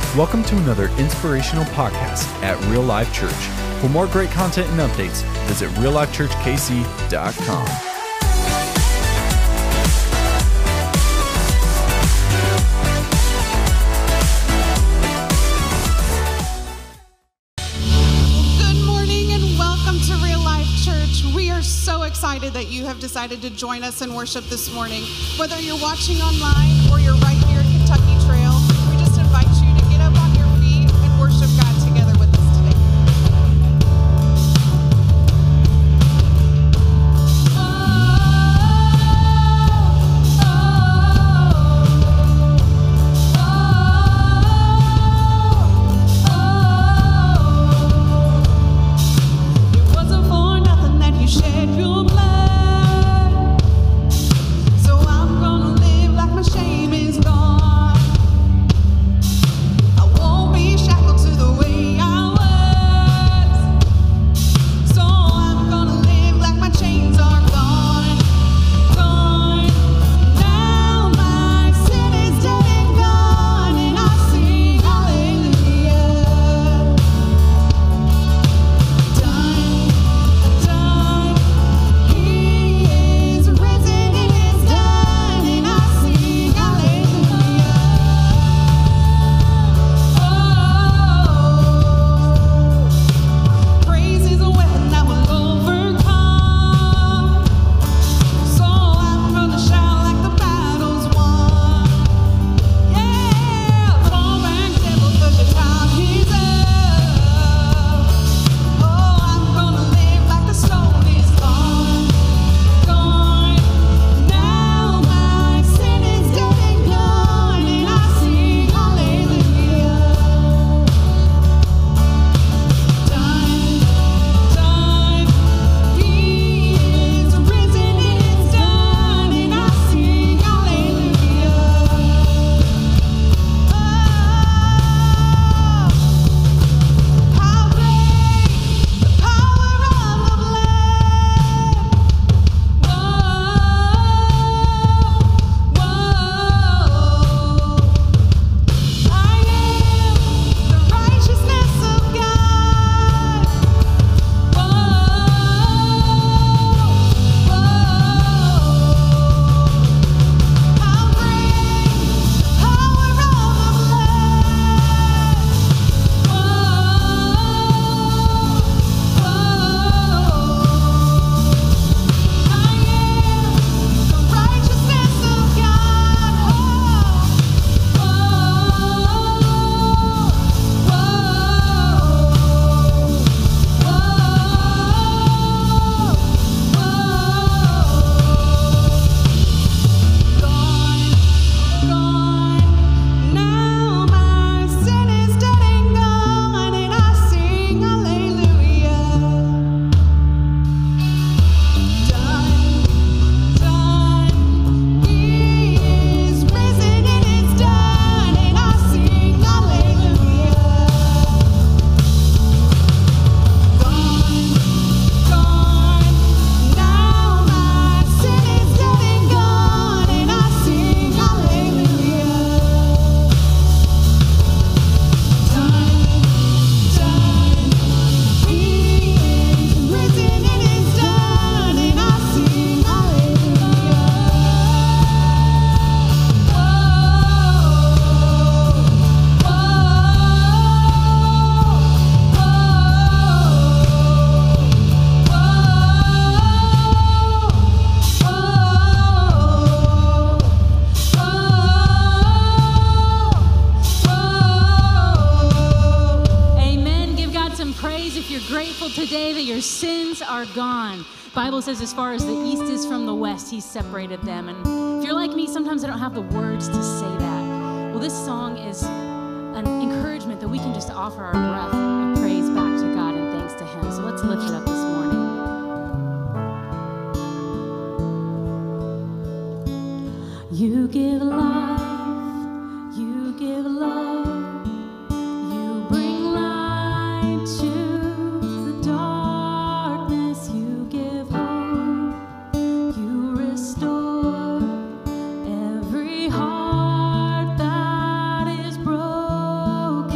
Welcome to another inspirational podcast at Real Life Church. For more great content and updates, visit reallifechurchkc.com. Good morning and welcome to Real Life Church. We are so excited that you have decided to join us in worship this morning. Whether you're watching online or you're right here at Kentucky Trail, we just invite you to get up on your feet and worship God together with us today. Bible says as far as the east is from the west, he's separated them. And if you're like me, sometimes I don't have the words to say that. Well, this song is an encouragement that we can just offer our breath of praise back to God and thanks to him. So let's lift it up this morning. You give life, you give love. Every heart that is broken.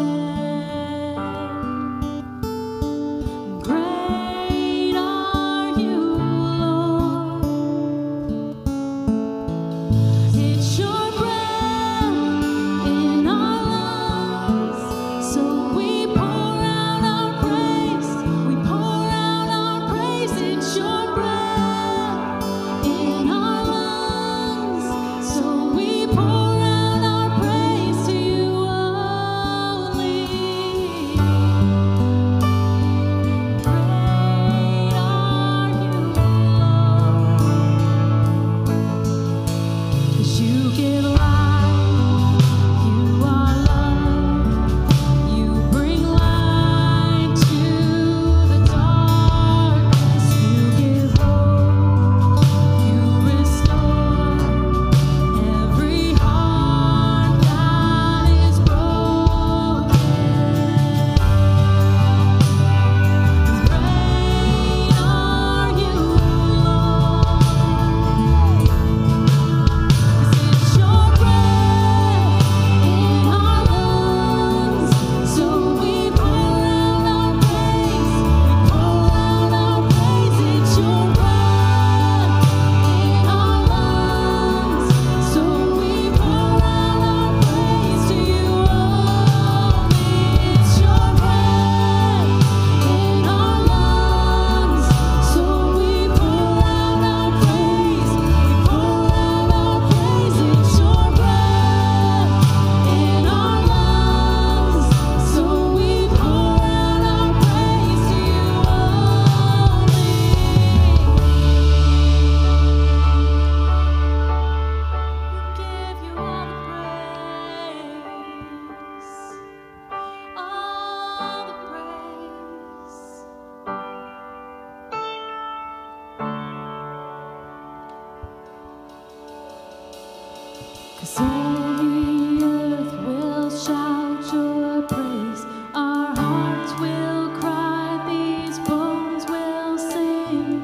'Cause all the earth will shout your praise. Our hearts will cry, these bones will sing.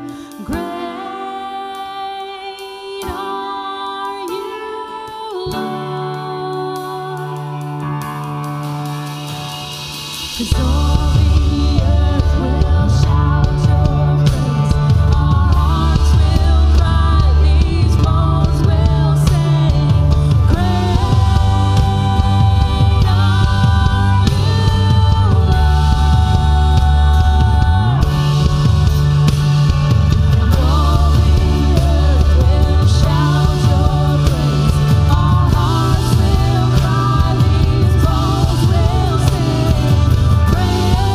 Great are you, Lord. 'Cause all the earth will shout your praise. Our hearts will cry, these bones will sing. Great are you, Lord. And all the earth will shout your praise. Our hearts will cry, these bones will sing. Great are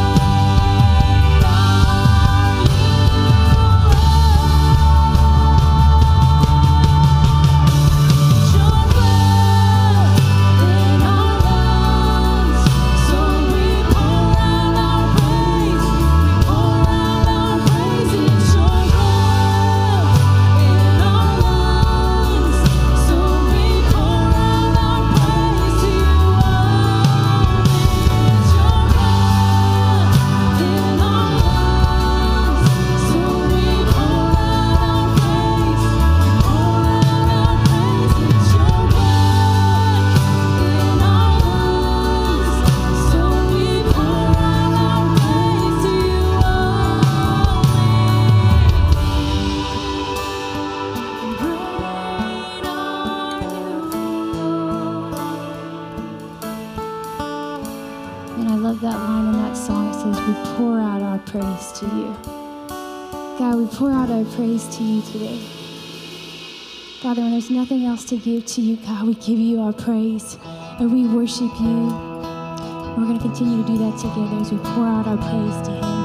And I love that line in that song. It says, we pour out our praise to you. God, we pour out our praise to you today. Father, when there's nothing else to give to you, God, we give you our praise and we worship you. And we're going to continue to do that together as we pour out our praise to him.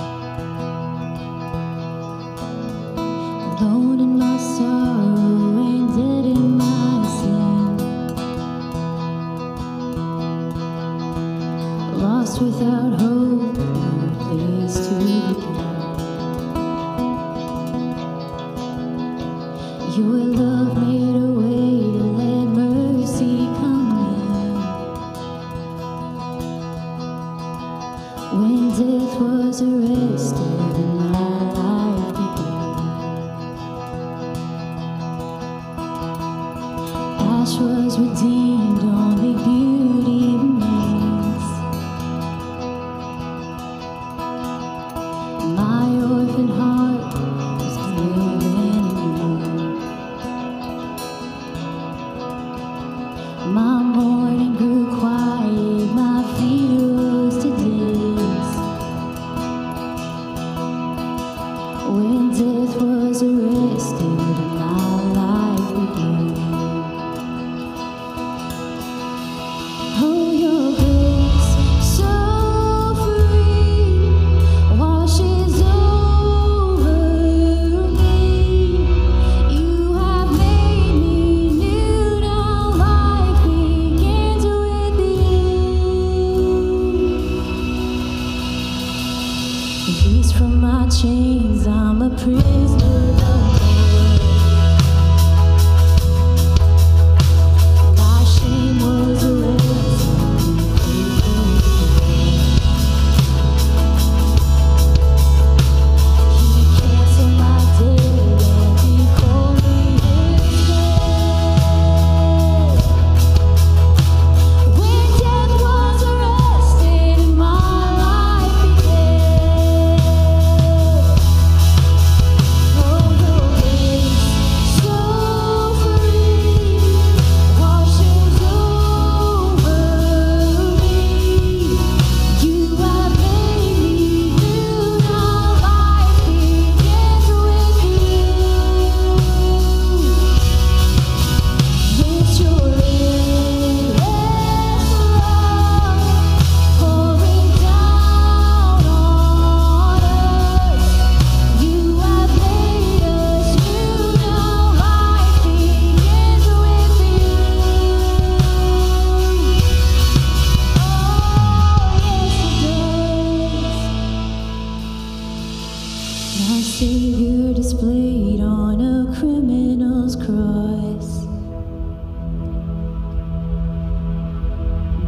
Alone in my sorrow and dead in my sin, lost without hope, no place to begin. Your love made a way to let mercy come in. When death was arrested and my life began, ash was redeemed, only beauty remains. My orphan heart was given anew. My mourning grew quiet, my feet rose to dance. When death was arrested and my life began.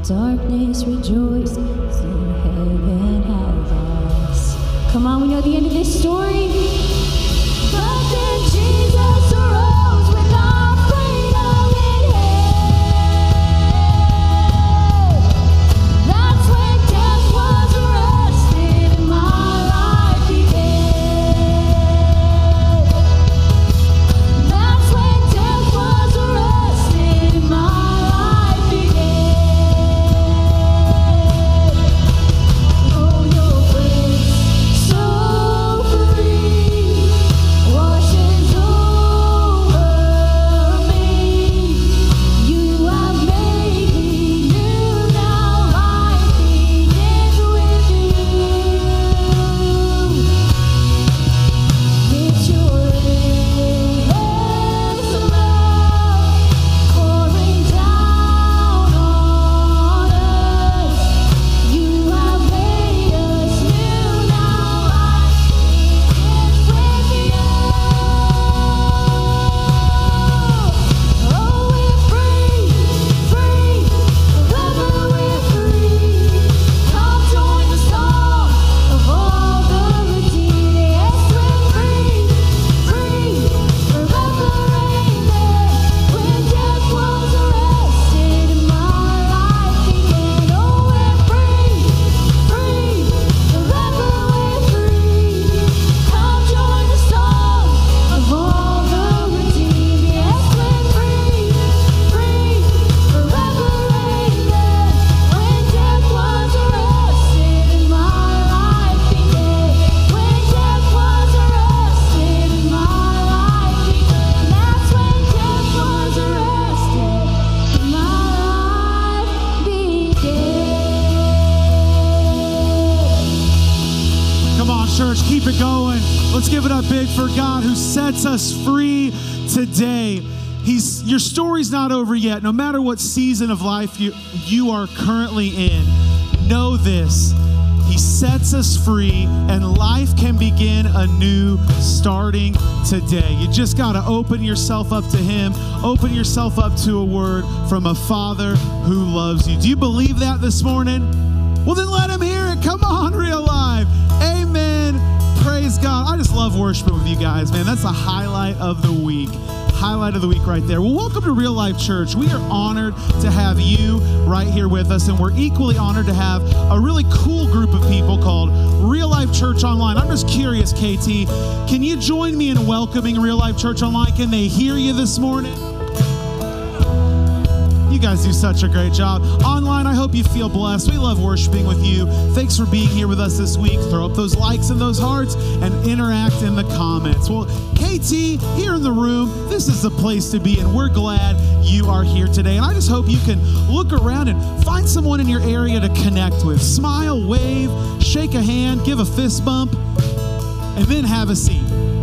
darkness rejoiced, in heaven had lost. Come on, we know the end of this story. But then Jesus arose with our freedom in hand. That's when death was arrested and my life began. That's when death was arrested and my life began. Oh, your grace so free washes over me. You have made me new. Now life begins with you. It's your endless love pouring down on us. You have made us new. Now life begins with you. Oh, we're free, free, forever we're free. Come join the song of all the redeemed. Yes, we're free, free, forever, amen. When death was arrested and my life began. Oh, we're free, free, forever we're free. Come join the song of all the redeemed. Yes, we're free, free, forever, amen. When death was arrested and my life began. When death was arrested and my life began. That's when death was arrested and my life began. Come on, church, keep it going. Let's give it up big for God who sets us free today. Your story's not over yet. No matter what season of life you are currently in, know this. He sets us free, and life can begin anew starting today. You just got to open yourself up to Him. Open yourself up to a word from a Father who loves you. Do you believe that this morning? Well, then let Him hear it. Come on, Real Life. Amen. Praise God. I just love worshiping with you guys, man. That's the highlight of the week. Highlight of the week right there. Well, welcome to Real Life Church. We are honored to have you right here with us, and we're equally honored to have a really cool group of people called Real Life Church Online. I'm just curious, KT, can you join me in welcoming Real Life Church Online? Can they hear you this morning? You guys do such a great job. Online, I hope you feel blessed. We love worshiping with you. Thanks for being here with us this week. Throw up those likes and those hearts and interact in the comments. Well, KT, here in the room, this is the place to be, and we're glad you are here today. And I just hope you can look around and find someone in your area to connect with. Smile, wave, shake a hand, give a fist bump, and then have a seat.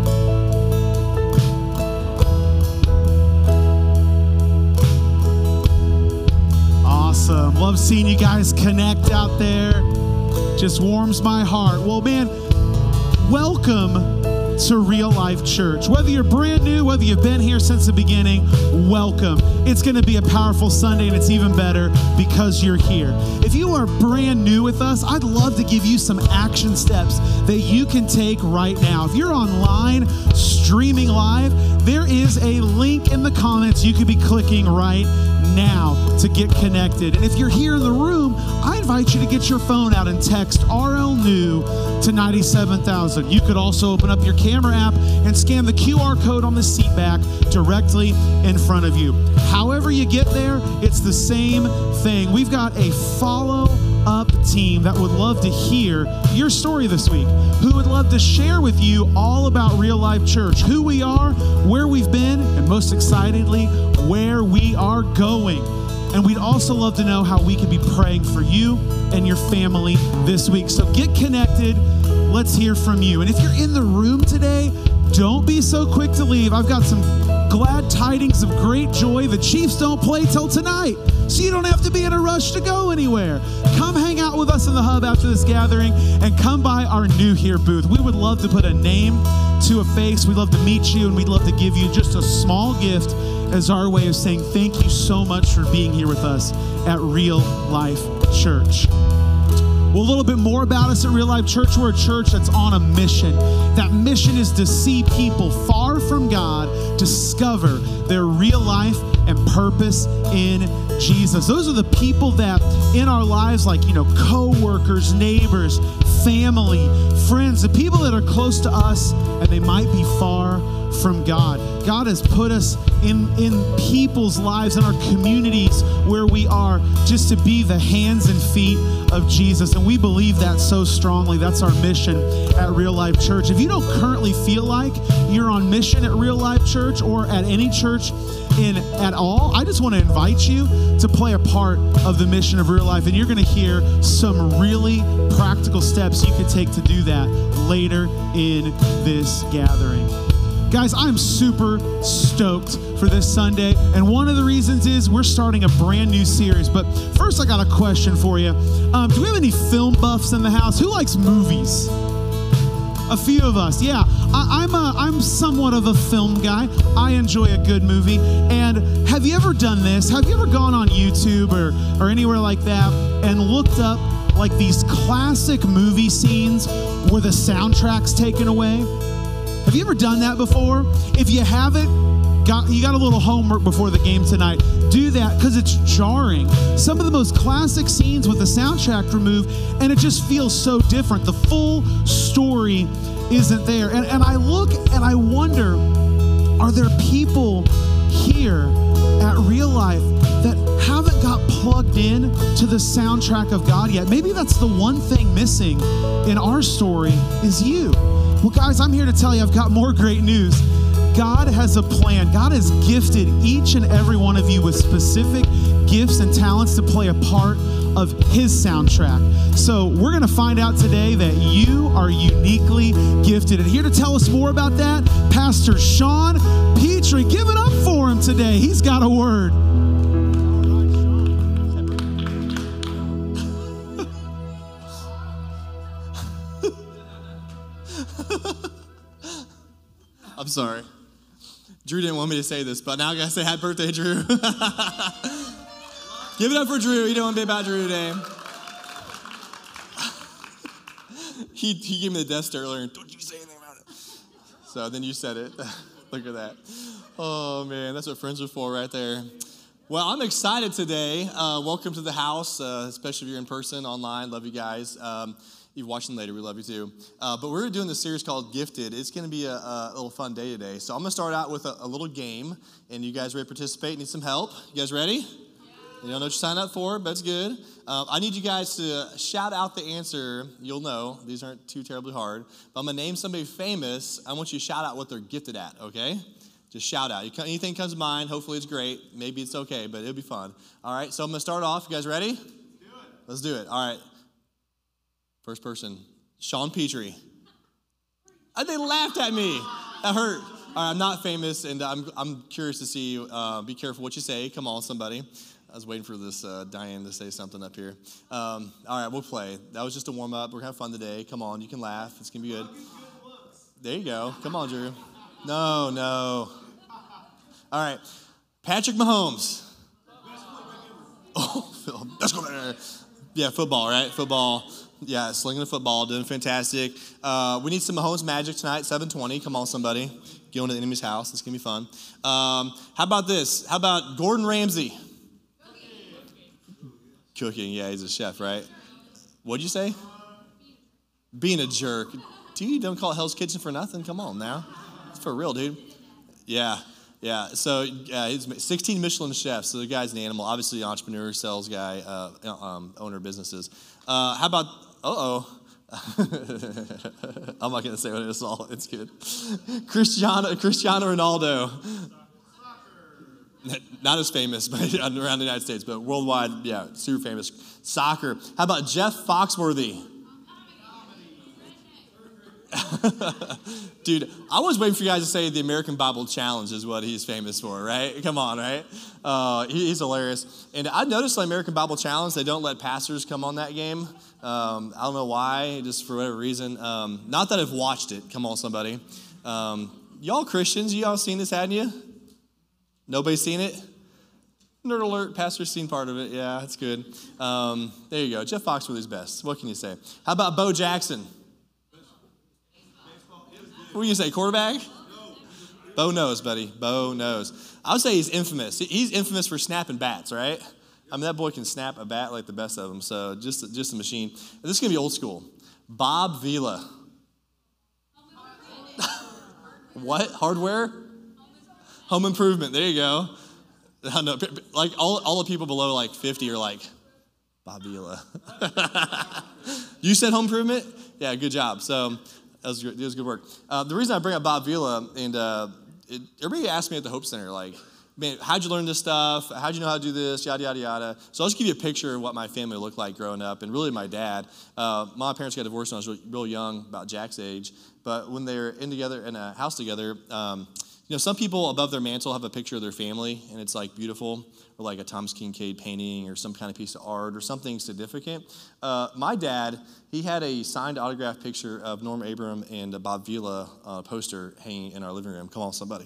Awesome. Love seeing you guys connect out there. Just warms my heart. Well, man, welcome to Real Life Church. Whether you're brand new, whether you've been here since the beginning, welcome. It's going to be a powerful Sunday, and it's even better because you're here. If you are brand new with us, I'd love to give you some action steps that you can take right now. If you're online, streaming live, there is a link in the comments you could be clicking right now to get connected. And if you're here in the room, I invite you to get your phone out and text RL New to 97,000. You could also open up your camera app and scan the QR code on the seat back directly in front of you. However you get there, it's the same thing. We've got a follow-up team that would love to hear your story this week, who would love to share with you all about Real Life Church, who we are, where we've been, and most excitedly, where we are going. And we'd also love to know how we can be praying for you and your family this week. So get connected. Let's hear from you. And if you're in the room today, don't be so quick to leave. I've got some glad tidings of great joy. The Chiefs don't play till tonight, so you don't have to be in a rush to go anywhere. Come hang out with with us in the hub after this gathering and come by our New Here booth. We would love to put a name to a face. We'd love to meet you, and we'd love to give you just a small gift as our way of saying thank you so much for being here with us at Real Life Church. Well, a little bit more about us at Real Life Church. We're a church that's on a mission. That mission is to see people far from God discover their real life and purpose in Jesus. Those are the people that in our lives, like, co-workers, neighbors, family, friends, the people that are close to us and they might be far from God. God has put us in people's lives, in our communities where we are, just to be the hands and feet of Jesus. And we believe that so strongly. That's our mission at Real Life Church. If you don't currently feel like you're on mission at Real Life Church or at any church at all, I just want to invite you to play a part of the mission of Real Life. And you're going to hear some really practical steps you can take to do that later in this gathering. Guys, I'm super stoked for this Sunday, and one of the reasons is we're starting a brand new series. But first, I got a question for you. Do we have any film buffs in the house? Who likes movies? A few of us, yeah. I'm somewhat of a film guy. I enjoy a good movie. And have you ever done this? Have you ever gone on YouTube or anywhere like that and looked up like these classic movie scenes where the soundtrack's taken away? Have you ever done that before? If you haven't, you got a little homework before the game tonight. Do that, because it's jarring. Some of the most classic scenes with the soundtrack removed, and it just feels so different. The full story isn't there. And I look and I wonder, are there people here at Real Life that haven't got plugged in to the soundtrack of God yet? Maybe that's the one thing missing in our story is you. Well, guys, I'm here to tell you I've got more great news. God has a plan. God has gifted each and every one of you with specific gifts and talents to play a part of His soundtrack. So we're going to find out today that you are uniquely gifted. And here to tell us more about that, Pastor Sean Petrie. Give it up for him today. He's got a word. I'm sorry. Drew didn't want me to say this, but now I gotta say happy birthday, Drew. Give it up for Drew. You don't want to be about Drew today. He gave me the death stare earlier, and don't you say anything about it. So then you said it. Look at that. Oh, man, that's what friends are for right there. Well, I'm excited today. Welcome to the house, especially if you're in person, online. Love you guys. You're watching later, we love you too. But we're doing this series called Gifted. It's going to be a little fun day today. So I'm going to start out with a little game, and you guys ready to participate? Need some help? You guys ready? Yeah. You don't know what you signed up for, but it's good. I need you guys to shout out the answer. You'll know. These aren't too terribly hard. But I'm going to name somebody famous. I want you to shout out what they're gifted at, okay? Just shout out. Anything comes to mind, hopefully it's great. Maybe it's okay, but it'll be fun. All right, so I'm going to start off. You guys ready? Let's do it. All right. First person, Sean Petrie. They laughed at me. That hurt. All right, I'm not famous, and I'm curious to see you. Be careful what you say. Come on, somebody. I was waiting for this Diane to say something up here. All right, we'll play. That was just a warm-up. We're going to have fun today. Come on, you can laugh. It's going to be good. There you go. Come on, Drew. No. All right, Patrick Mahomes. Oh, let's go there. Yeah, football, right? Football. Yeah, slinging the football, doing fantastic. We need some Mahomes magic tonight, 7:20. Come on, somebody. Going to the enemy's house. It's going to be fun. How about this? How about Gordon Ramsay? Cooking. Yeah, he's a chef, right? What'd you say? Being a jerk. Dude, you don't call it Hell's Kitchen for nothing. Come on now. It's for real, dude. Yeah. So he's 16 Michelin chefs. So the guy's an animal. Obviously, entrepreneur, sales guy, owner of businesses. How about, I'm not going to say what it is all. It's good. Cristiano Ronaldo. Not as famous but around the United States, but worldwide, yeah, super famous. Soccer. How about Jeff Foxworthy? Dude, I was waiting for you guys to say the American Bible Challenge is what he's famous for, right? Come on, right? He's hilarious. And I noticed the American Bible Challenge, they don't let pastors come on that game. I don't know why, just for whatever reason. Not that I've watched it. Come on, somebody. Y'all Christians, y'all seen this, hadn't you? Nobody seen it? Nerd alert, pastor's seen part of it. Yeah, that's good. There you go. Jeff Foxworthy's best. What can you say? How about Bo Jackson? What were you going to say, quarterback? Bo knows, buddy. Bo knows. I would say he's infamous. He's infamous for snapping bats, right? I mean, that boy can snap a bat like the best of them, so just a machine. This is going to be old school. Bob Vila. What? Hardware? Home improvement. There you go. No, like all the people below like 50 are like, Bob Vila. You said home improvement? Yeah, good job. So that was good work. The reason I bring up Bob Vila, and everybody asked me at the Hope Center, like, man, how'd you learn this stuff? How'd you know how to do this? Yada, yada, yada. So I'll just give you a picture of what my family looked like growing up, and really my dad. My parents got divorced when I was real young, about Jack's age. But when they were in a house together, some people above their mantle have a picture of their family, and it's like beautiful, or like a Thomas Kincaid painting, or some kind of piece of art, or something significant. My dad, he had a signed autographed picture of Norm Abram and Bob Vila poster hanging in our living room. Come on, somebody.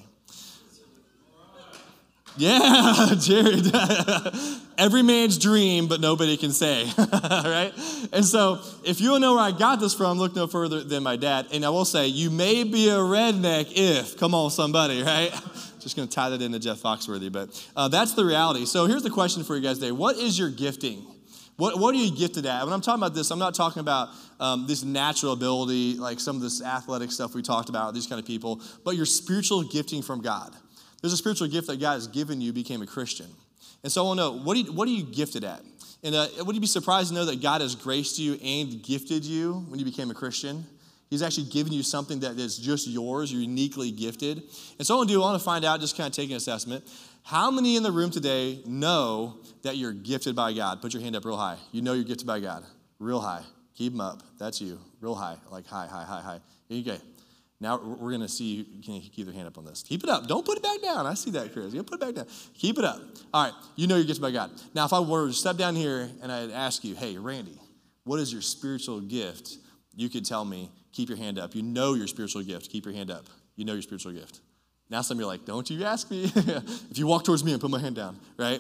Yeah, Jared. Every man's dream, but nobody can say, right? And so if you don't know where I got this from, look no further than my dad. And I will say, you may be a redneck if, come on, somebody, right? Just going to tie that into Jeff Foxworthy, but that's the reality. So here's the question for you guys today. What is your gifting? What are you gifted at? When I'm talking about this, I'm not talking about this natural ability, like some of this athletic stuff we talked about, these kind of people, but your spiritual gifting from God. There's a spiritual gift that God has given you, became a Christian. And so I want to know, what are you gifted at? And would you be surprised to know that God has graced you and gifted you when you became a Christian? He's actually given you something that is just yours. You're uniquely gifted. And so I want to find out, just kind of take an assessment. How many in the room today know that you're gifted by God? Put your hand up real high. You know you're gifted by God. Real high. Keep them up. That's you. Real high. Like high, high, high, high. Okay. Now we're going to see, can you keep your hand up on this? Keep it up. Don't put it back down. I see that, Chris. You put it back down. Keep it up. All right. You know you're gifted by God. Now, if I were to step down here and I'd ask you, hey, Randy, what is your spiritual gift? You could tell me, keep your hand up. You know your spiritual gift. Keep your hand up. You know your spiritual gift. Now some of you are like, don't you ask me. If you walk towards me and put my hand down, right?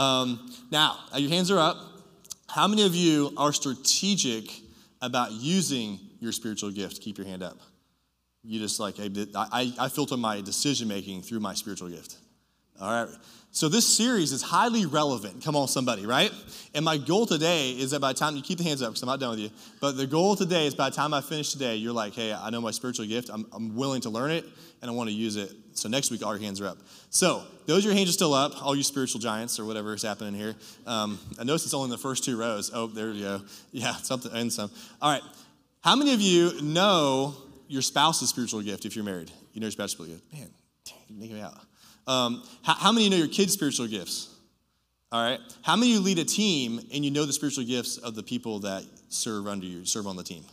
Now, your hands are up. How many of you are strategic about using your spiritual gift? Keep your hand up. You just like, hey, I filter my decision-making through my spiritual gift. All right. So this series is highly relevant. Come on, somebody, right? And my goal today is that by the time, you keep the hands up because I'm not done with you, but the goal today is by the time I finish today, you're like, hey, I know my spiritual gift. I'm willing to learn it, and I want to use it. So next week, all your hands are up. So those of your hands are still up, all you spiritual giants or whatever is happening here. I noticed it's only in the first two rows. Oh, there you go. Yeah, something and some. All right. How many of you know your spouse's spiritual gift if you're married? You know your spouse's spiritual gift. Man, you make me out. How many of you know your kids' spiritual gifts? All right. How many of you lead a team and you know the spiritual gifts of the people that serve under you, serve on the team?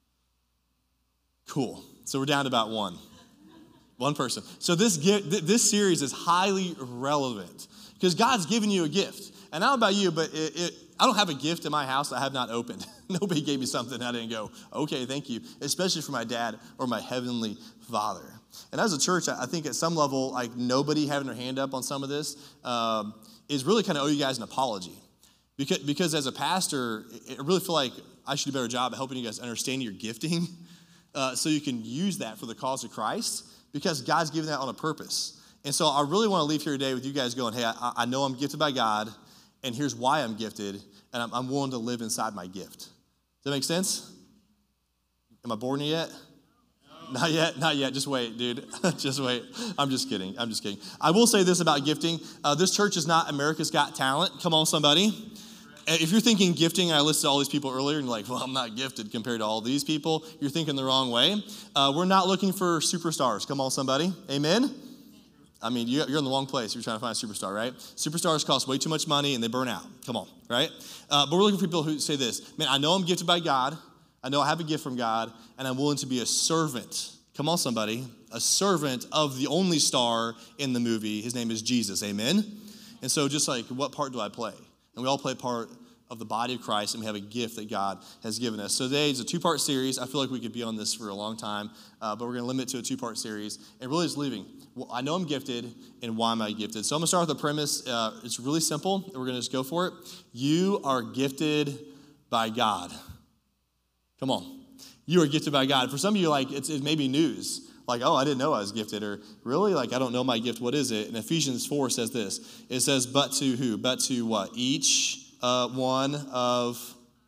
Cool. So we're down to about one person. So this series is highly relevant because God's given you a gift. And I don't know about you, but I don't have a gift in my house I have not opened. Nobody gave me something I didn't go, okay, thank you, especially for my dad or my heavenly Father. And as a church, I think at some level, like nobody having their hand up on some of this is really kind of owe you guys an apology. Because as a pastor, I really feel like I should do a better job at helping you guys understand your gifting so you can use that for the cause of Christ because God's given that on a purpose. And so I really want to leave here today with you guys going, hey, I know I'm gifted by God, and here's why I'm gifted, and I'm willing to live inside my gift. Does that make sense? Am I boring you yet? No. Not yet. Just wait, dude. Just wait. I'm just kidding. I will say this about gifting. This church is not America's Got Talent. Come on, somebody. If you're thinking gifting, I listed all these people earlier, and you're like, well, I'm not gifted compared to all these people. You're thinking the wrong way. We're not looking for superstars. Come on, somebody. Amen? I mean, you're in the wrong place. You're trying to find a superstar, right? Superstars cost way too much money, and they burn out. Come on, right? But we're looking for people who say this, man, I know I'm gifted by God. I know I have a gift from God, and I'm willing to be a servant. Come on, somebody. A servant of the only star in the movie. His name is Jesus. Amen? And so just like, what part do I play? And we all play part of the body of Christ, and we have a gift that God has given us. So today is a two-part series. I feel like we could be on this for a long time, but we're going to limit it to a two-part series. And really just leaving. Well, I know I'm gifted, and why am I gifted? So I'm going to start with the premise. It's really simple, and we're going to just go for it. You are gifted by God. Come on. You are gifted by God. For some of you, like, it may be news. Like, oh, I didn't know I was gifted. Or, really? Like, I don't know my gift. What is it? And Ephesians 4 says this. It says, but to who? But to what? Each one of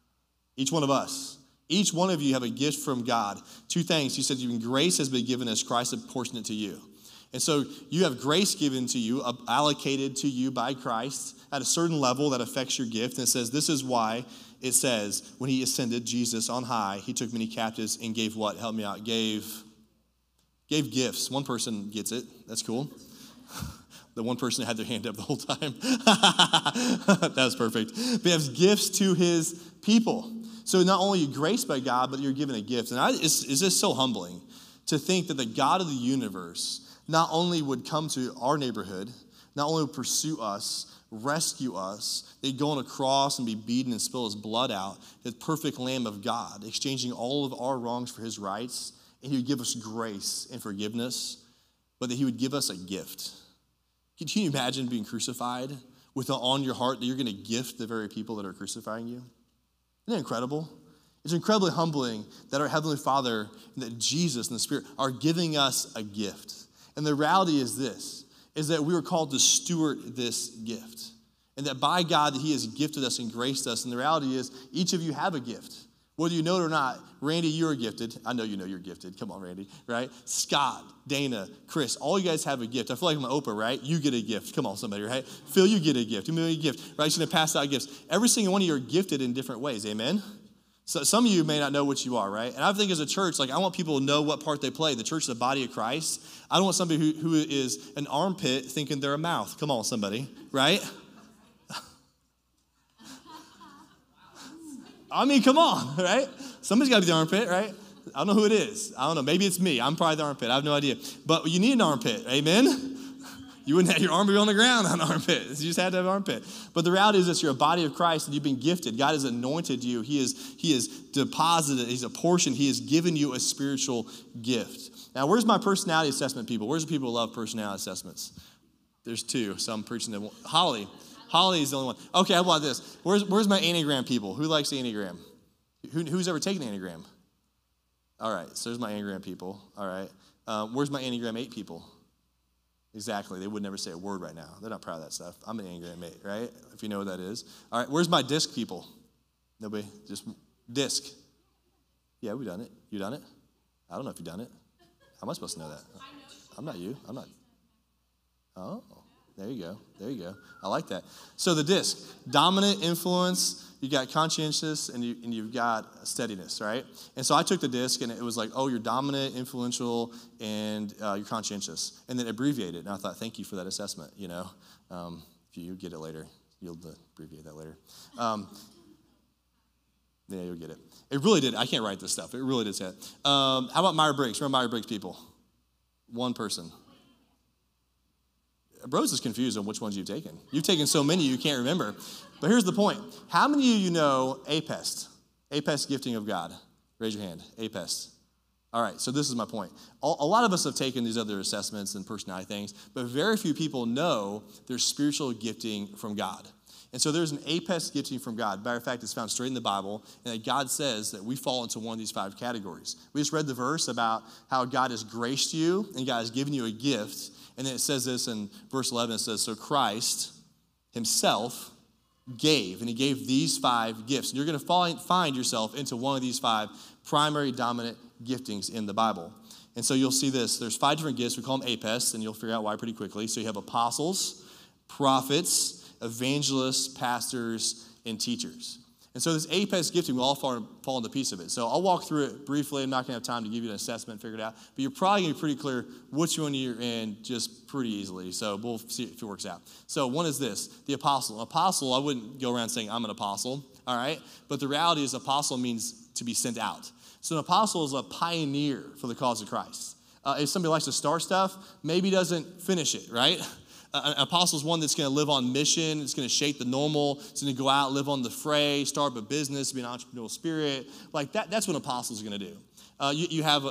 us. Each one of you have a gift from God. Two things. He said, even grace has been given as Christ apportioned it to you. And so you have grace given to you, allocated to you by Christ at a certain level that affects your gift. And it says, this is why it says, when he ascended, Jesus on high, he took many captives and gave what? Help me out. Gave gifts. One person gets it. That's cool. The one person had their hand up the whole time. That was perfect. But he has gifts to his people. So not only are you graced by God, but you're given a gift. And it's just so humbling to think that the God of the universe not only would come to our neighborhood, not only would pursue us, rescue us, they'd go on a cross and be beaten and spill his blood out, the perfect Lamb of God, exchanging all of our wrongs for his rights, and he would give us grace and forgiveness, but that he would give us a gift. Can you imagine being crucified with on your heart that you're going to gift the very people that are crucifying you? Isn't that incredible? It's incredibly humbling that our Heavenly Father and that Jesus and the Spirit are giving us a gift. And the reality is this, is that we were called to steward this gift. And that by God, that he has gifted us and graced us. And the reality is, each of you have a gift. Whether you know it or not, Randy, you're gifted. I know you know you're gifted. Come on, Randy, right? Scott, Dana, Chris, all you guys have a gift. I feel like I'm Oprah, right? You get a gift. Come on, somebody, right? Phil, you get a gift. You get a gift, right? You're going to pass out gifts. Every single one of you are gifted in different ways, amen? So some of you may not know what you are, right? And I think as a church, like I want people to know what part they play. The church is the body of Christ. I don't want somebody who is an armpit thinking they're a mouth. Come on, somebody, right? I mean, come on, right? Somebody's got to be the armpit, right? I don't know who it is. I don't know. Maybe it's me. I'm probably the armpit. I have no idea. But you need an armpit, amen? You wouldn't have your arm be on the ground on an armpit. You just had to have an armpit. But the reality is that you're a body of Christ and you've been gifted. God has anointed you. He has deposited, he's apportioned, he has given you a spiritual gift. Now, where's my personality assessment people? Where's the people who love personality assessments? There's two, so I'm preaching to Holly. Holly is the only one. Okay, how about this? Where's my Enneagram people? Who likes the Enneagram? Who's ever taken the Enneagram? All right, so there's my Enneagram people. All right. Where's my Enneagram 8 people? Exactly. They would never say a word right now. They're not proud of that stuff. I'm an Enneagram 8, right? If you know what that is. All right, where's my DISC people? Nobody? Just DISC. Yeah, we've done it. You done it? I don't know if you've done it. How am I supposed to know that? I'm not you. I'm not. Oh, there you go. There you go. I like that. So the DISC, dominant, influence, you got conscientious, and you've got steadiness, right? And so I took the DISC, and it was like, oh, you're dominant, influential, and you're conscientious. And then abbreviated. And I thought, thank you for that assessment, you know. If you get it later, you'll abbreviate that later. Yeah, you'll get it. It really did. I can't write this stuff. It really did say it. How about Myers-Briggs? Remember Myers-Briggs people? One person. Bros is confused on which ones you've taken. You've taken so many you can't remember. But here's the point. How many of you know APEST? APEST, gifting of God. Raise your hand. APEST. All right, so this is my point. A lot of us have taken these other assessments and personality things, but very few people know there's spiritual gifting from God. And so there's an APEST gifting from God. Matter of fact, it's found straight in the Bible, and that God says that we fall into one of these 5 categories. We just read the verse about how God has graced you and God has given you a gift. And then it says this in verse 11, it says, so Christ himself gave, and he gave these 5 gifts. And you're going to find yourself into one of these 5 primary dominant giftings in the Bible. And so you'll see this. There's 5 different gifts. We call them APEST, and you'll figure out why pretty quickly. So you have apostles, prophets, evangelists, pastors, and teachers. And so this APEST gifting will all fall into a piece of it. So I'll walk through it briefly. I'm not going to have time to give you an assessment figured out. But you're probably going to be pretty clear which one you're in just pretty easily. So we'll see if it works out. So one is this, the apostle. Apostle, I wouldn't go around saying I'm an apostle, all right? But the reality is apostle means to be sent out. So an apostle is a pioneer for the cause of Christ. If somebody likes to start stuff, maybe doesn't finish it, right? An apostle is one that's going to live on mission. It's going to shape the normal. It's going to go out, live on the fray, start up a business, be an entrepreneurial spirit. Like that's what an apostle is going to do. You have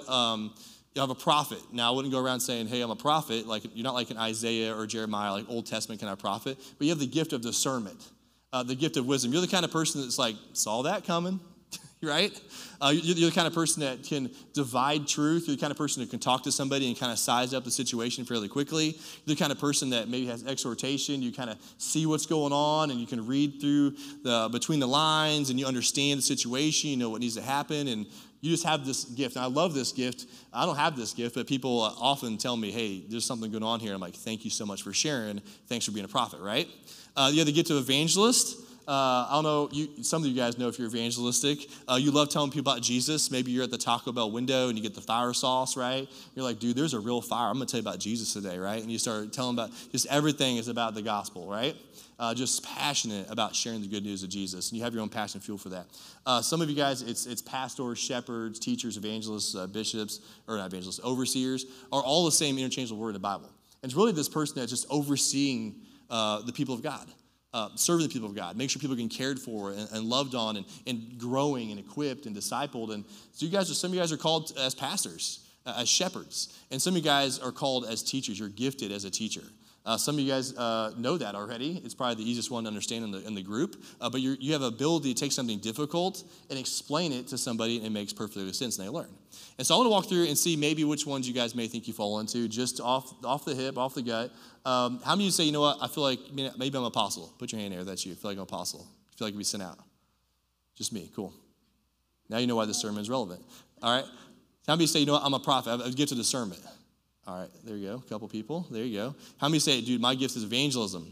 a prophet. Now, I wouldn't go around saying, hey, I'm a prophet. Like, you're not like an Isaiah or Jeremiah, like Old Testament kind of prophet. But you have the gift of discernment, the gift of wisdom. You're the kind of person that's like, saw that coming, right? You're the kind of person that can divide truth. You're the kind of person who can talk to somebody and kind of size up the situation fairly quickly. You're the kind of person that maybe has exhortation. You kind of see what's going on, and you can read through between the lines, and you understand the situation. You know what needs to happen, and you just have this gift. And I love this gift. I don't have this gift, but people often tell me, hey, there's something going on here. I'm like, thank you so much for sharing. Thanks for being a prophet, right? You have the gift of evangelist. I don't know, some of you guys know if you're evangelistic. You love telling people about Jesus. Maybe you're at the Taco Bell window and you get the fire sauce, right? You're like, dude, there's a real fire. I'm going to tell you about Jesus today, right? And you start telling about just everything is about the gospel, right? Just passionate about sharing the good news of Jesus. And you have your own passion and fuel for that. Some of you guys, it's pastors, shepherds, teachers, evangelists, bishops, or not evangelists, overseers, are all the same interchangeable word in the Bible. And it's really this person that's just overseeing the people of God. Serving the people of God, make sure people are getting cared for and loved on and growing and equipped and discipled. And so some of you guys are called as pastors, as shepherds. And some of you guys are called as teachers. You're gifted as a teacher. Some of you guys know that already. It's probably the easiest one to understand in the group. But you have the ability to take something difficult and explain it to somebody, and it makes perfect sense, and they learn. And so I want to walk through and see maybe which ones you guys may think you fall into, just off the hip, off the gut. How many of you say, you know what, I feel like maybe I'm an apostle? Put your hand there, that's you. I feel like I'm an apostle. I feel like I'd be sent out. Just me, cool. Now you know why this sermon is relevant. All right. How many of you say, you know what, I'm a prophet? I have a gift of discernment. All right, there you go. A couple people. There you go. How many say, dude, my gift is evangelism?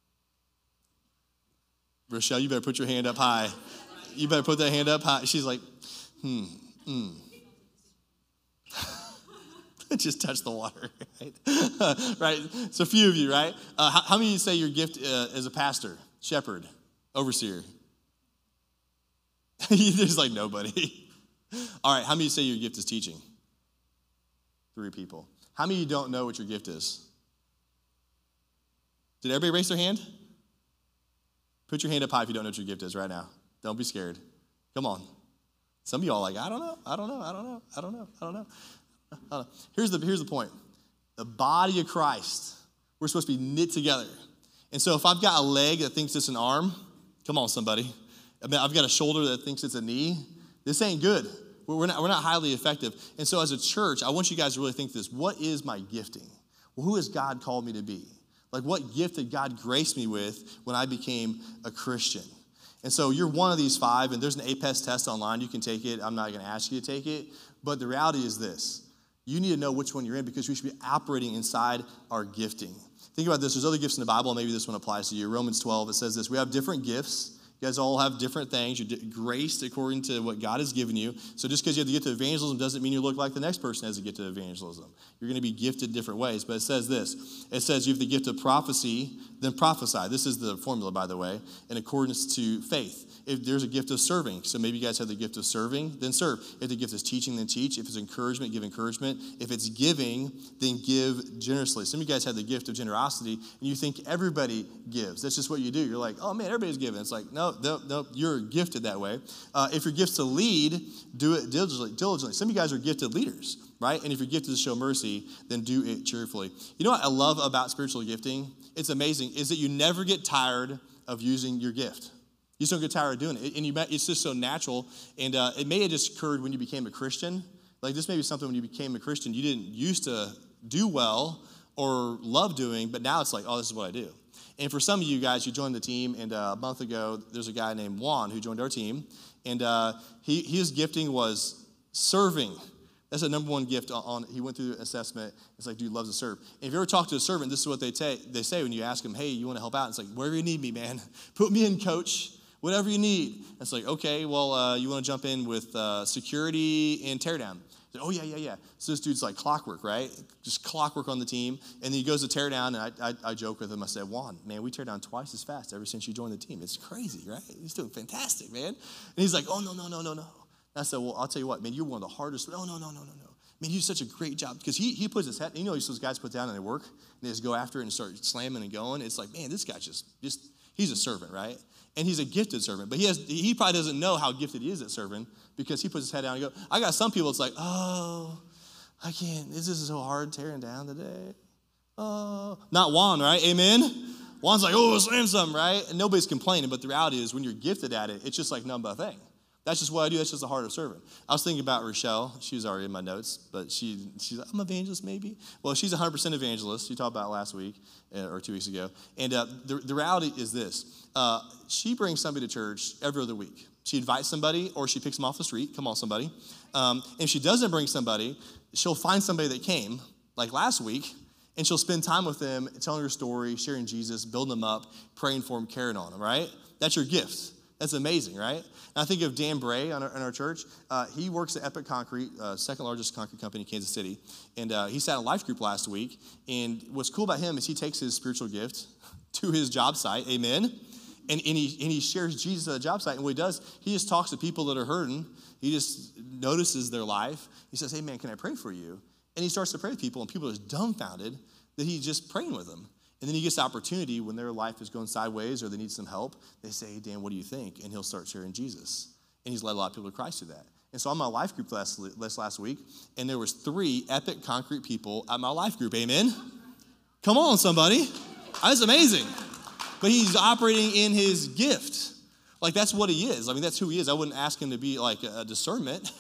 Rochelle, you better put your hand up high. You better put that hand up high. She's like, Just touch the water, right? Right? So a few of you, right? How many of you say your gift is a pastor, shepherd, overseer? There's like nobody. All right, how many of you say your gift is teaching? 3 people. How many of you don't know what your gift is? Did everybody raise their hand? Put your hand up high if you don't know what your gift is right now. Don't be scared. Come on. Some of y'all are like, I don't know. Here's the point. The body of Christ, we're supposed to be knit together. And so if I've got a leg that thinks it's an arm, come on, somebody. I've got a shoulder that thinks it's a knee. This ain't good. We're not highly effective. And so as a church, I want you guys to really think this. What is my gifting? Well, who has God called me to be? Like, what gift did God grace me with when I became a Christian? And so you're one of these 5, and there's an APES test online. You can take it. I'm not going to ask you to take it. But the reality is this. You need to know which one you're in because we should be operating inside our gifting. Think about this. There's other gifts in the Bible. Maybe this one applies to you. Romans 12, it says this. We have different gifts. You guys all have different things. You're graced according to what God has given you. So just because you have the gift of evangelism doesn't mean you look like the next person has a gift of evangelism. You're going to be gifted different ways. But it says this. It says you have the gift of prophecy, then prophesy. This is the formula, by the way, in accordance to faith. If there's a gift of serving, so maybe you guys have the gift of serving, then serve. If the gift is teaching, then teach. If it's encouragement, give encouragement. If it's giving, then give generously. Some of you guys have the gift of generosity, and you think everybody gives. That's just what you do. You're like, oh man, everybody's giving. It's like, no, you're gifted that way. If you're gifted to lead, do it diligently. Some of you guys are gifted leaders, right? And if you're gifted to show mercy, then do it cheerfully. You know what I love about spiritual gifting? It's amazing, is that you never get tired of using your gift. You just don't get tired of doing it. And it's just so natural. And it may have just occurred when you became a Christian. Like this may be something when you became a Christian you didn't used to do well or love doing, but now it's like, oh, this is what I do. And for some of you guys, you joined the team, and a month ago, there's a guy named Juan who joined our team. And his gifting was serving. That's the number one gift he went through the assessment. It's like, dude loves to serve. And if you ever talk to a servant, this is what they say when you ask them, hey, you want to help out? It's like, wherever you need me, man. Put me in, coach. Whatever you need. It's like, okay, well, you want to jump in with security and teardown. Like, oh, yeah. So this dude's like clockwork, right? Just clockwork on the team. And then he goes to tear down, and I joke with him. I said, Juan, man, we tear down twice as fast ever since you joined the team. It's crazy, right? He's doing fantastic, man. And he's like, oh, no. I said, well, I'll tell you what, man, you're one of the hardest. No. Man, you do such a great job. Because he puts his head, you know, those guys put down and they work, and they just go after it and start slamming and going. It's like, man, this guy just he's a servant, right? And he's a gifted servant. But he probably doesn't know how gifted he is at serving because he puts his head down and go. I got some people, it's like, oh, I can't. This is so hard tearing down today. Oh. Not Juan, right? Amen? Juan's like, oh, slam something, right? And nobody's complaining. But the reality is when you're gifted at it, it's just like none but a thing. That's just what I do. That's just the heart of serving. I was thinking about Rochelle. She was already in my notes, but she's like, I'm an evangelist maybe. Well, she's 100% evangelist. You talked about it last week or 2 weeks ago. And the reality is this. She brings somebody to church every other week. She invites somebody or she picks them off the street. Come on, somebody. If she doesn't bring somebody, she'll find somebody that came, like last week, and she'll spend time with them, telling her story, sharing Jesus, building them up, praying for them, caring on them, right? That's your gift. That's amazing, right? And I think of Dan Bray in our church. He works at Epic Concrete, second largest concrete company in Kansas City. And he sat in a life group last week. And what's cool about him is he takes his spiritual gift to his job site, amen? And he shares Jesus at the job site. And what he does, he just talks to people that are hurting. He just notices their life. He says, hey, man, can I pray for you? And he starts to pray with people. And people are just dumbfounded that he's just praying with them. And then he gets the opportunity when their life is going sideways or they need some help. They say, hey, Dan, what do you think? And he'll start sharing Jesus. And he's led a lot of people to Christ through that. And so I'm in my life group last week, and there was 3 Epic Concrete people at my life group. Amen? Come on, somebody. That's amazing. But he's operating in his gift. Like, that's what he is. I mean, that's who he is. I wouldn't ask him to be like a discernment,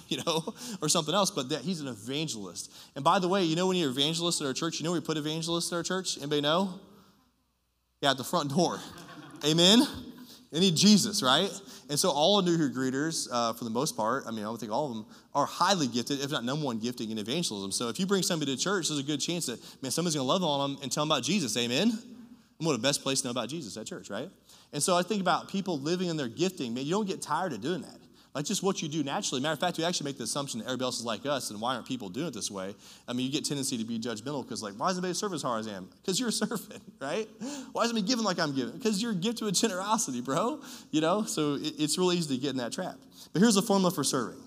or something else, but that he's an evangelist. And by the way, when you're an evangelist at our church, where we put evangelists at our church? Anybody know? Yeah, at the front door. Amen? They need Jesus, right? And so all new greeters, for the most part, I don't think all of them, are highly gifted, if not number one gifting in evangelism. So if you bring somebody to church, there's a good chance that, somebody's going to love on them and tell them about Jesus. Amen? And what a best place to know about Jesus at church, right? And so I think about people living in their gifting. Man, you don't get tired of doing that. Like just what you do naturally. Matter of fact, we actually make the assumption that everybody else is like us, and why aren't people doing it this way? You get tendency to be judgmental because why doesn't anybody serve as hard as I am? Because you're a servant, right? Why isn't me giving like I'm giving? Because you're gifted with generosity, bro. So it's really easy to get in that trap. But here's a formula for serving.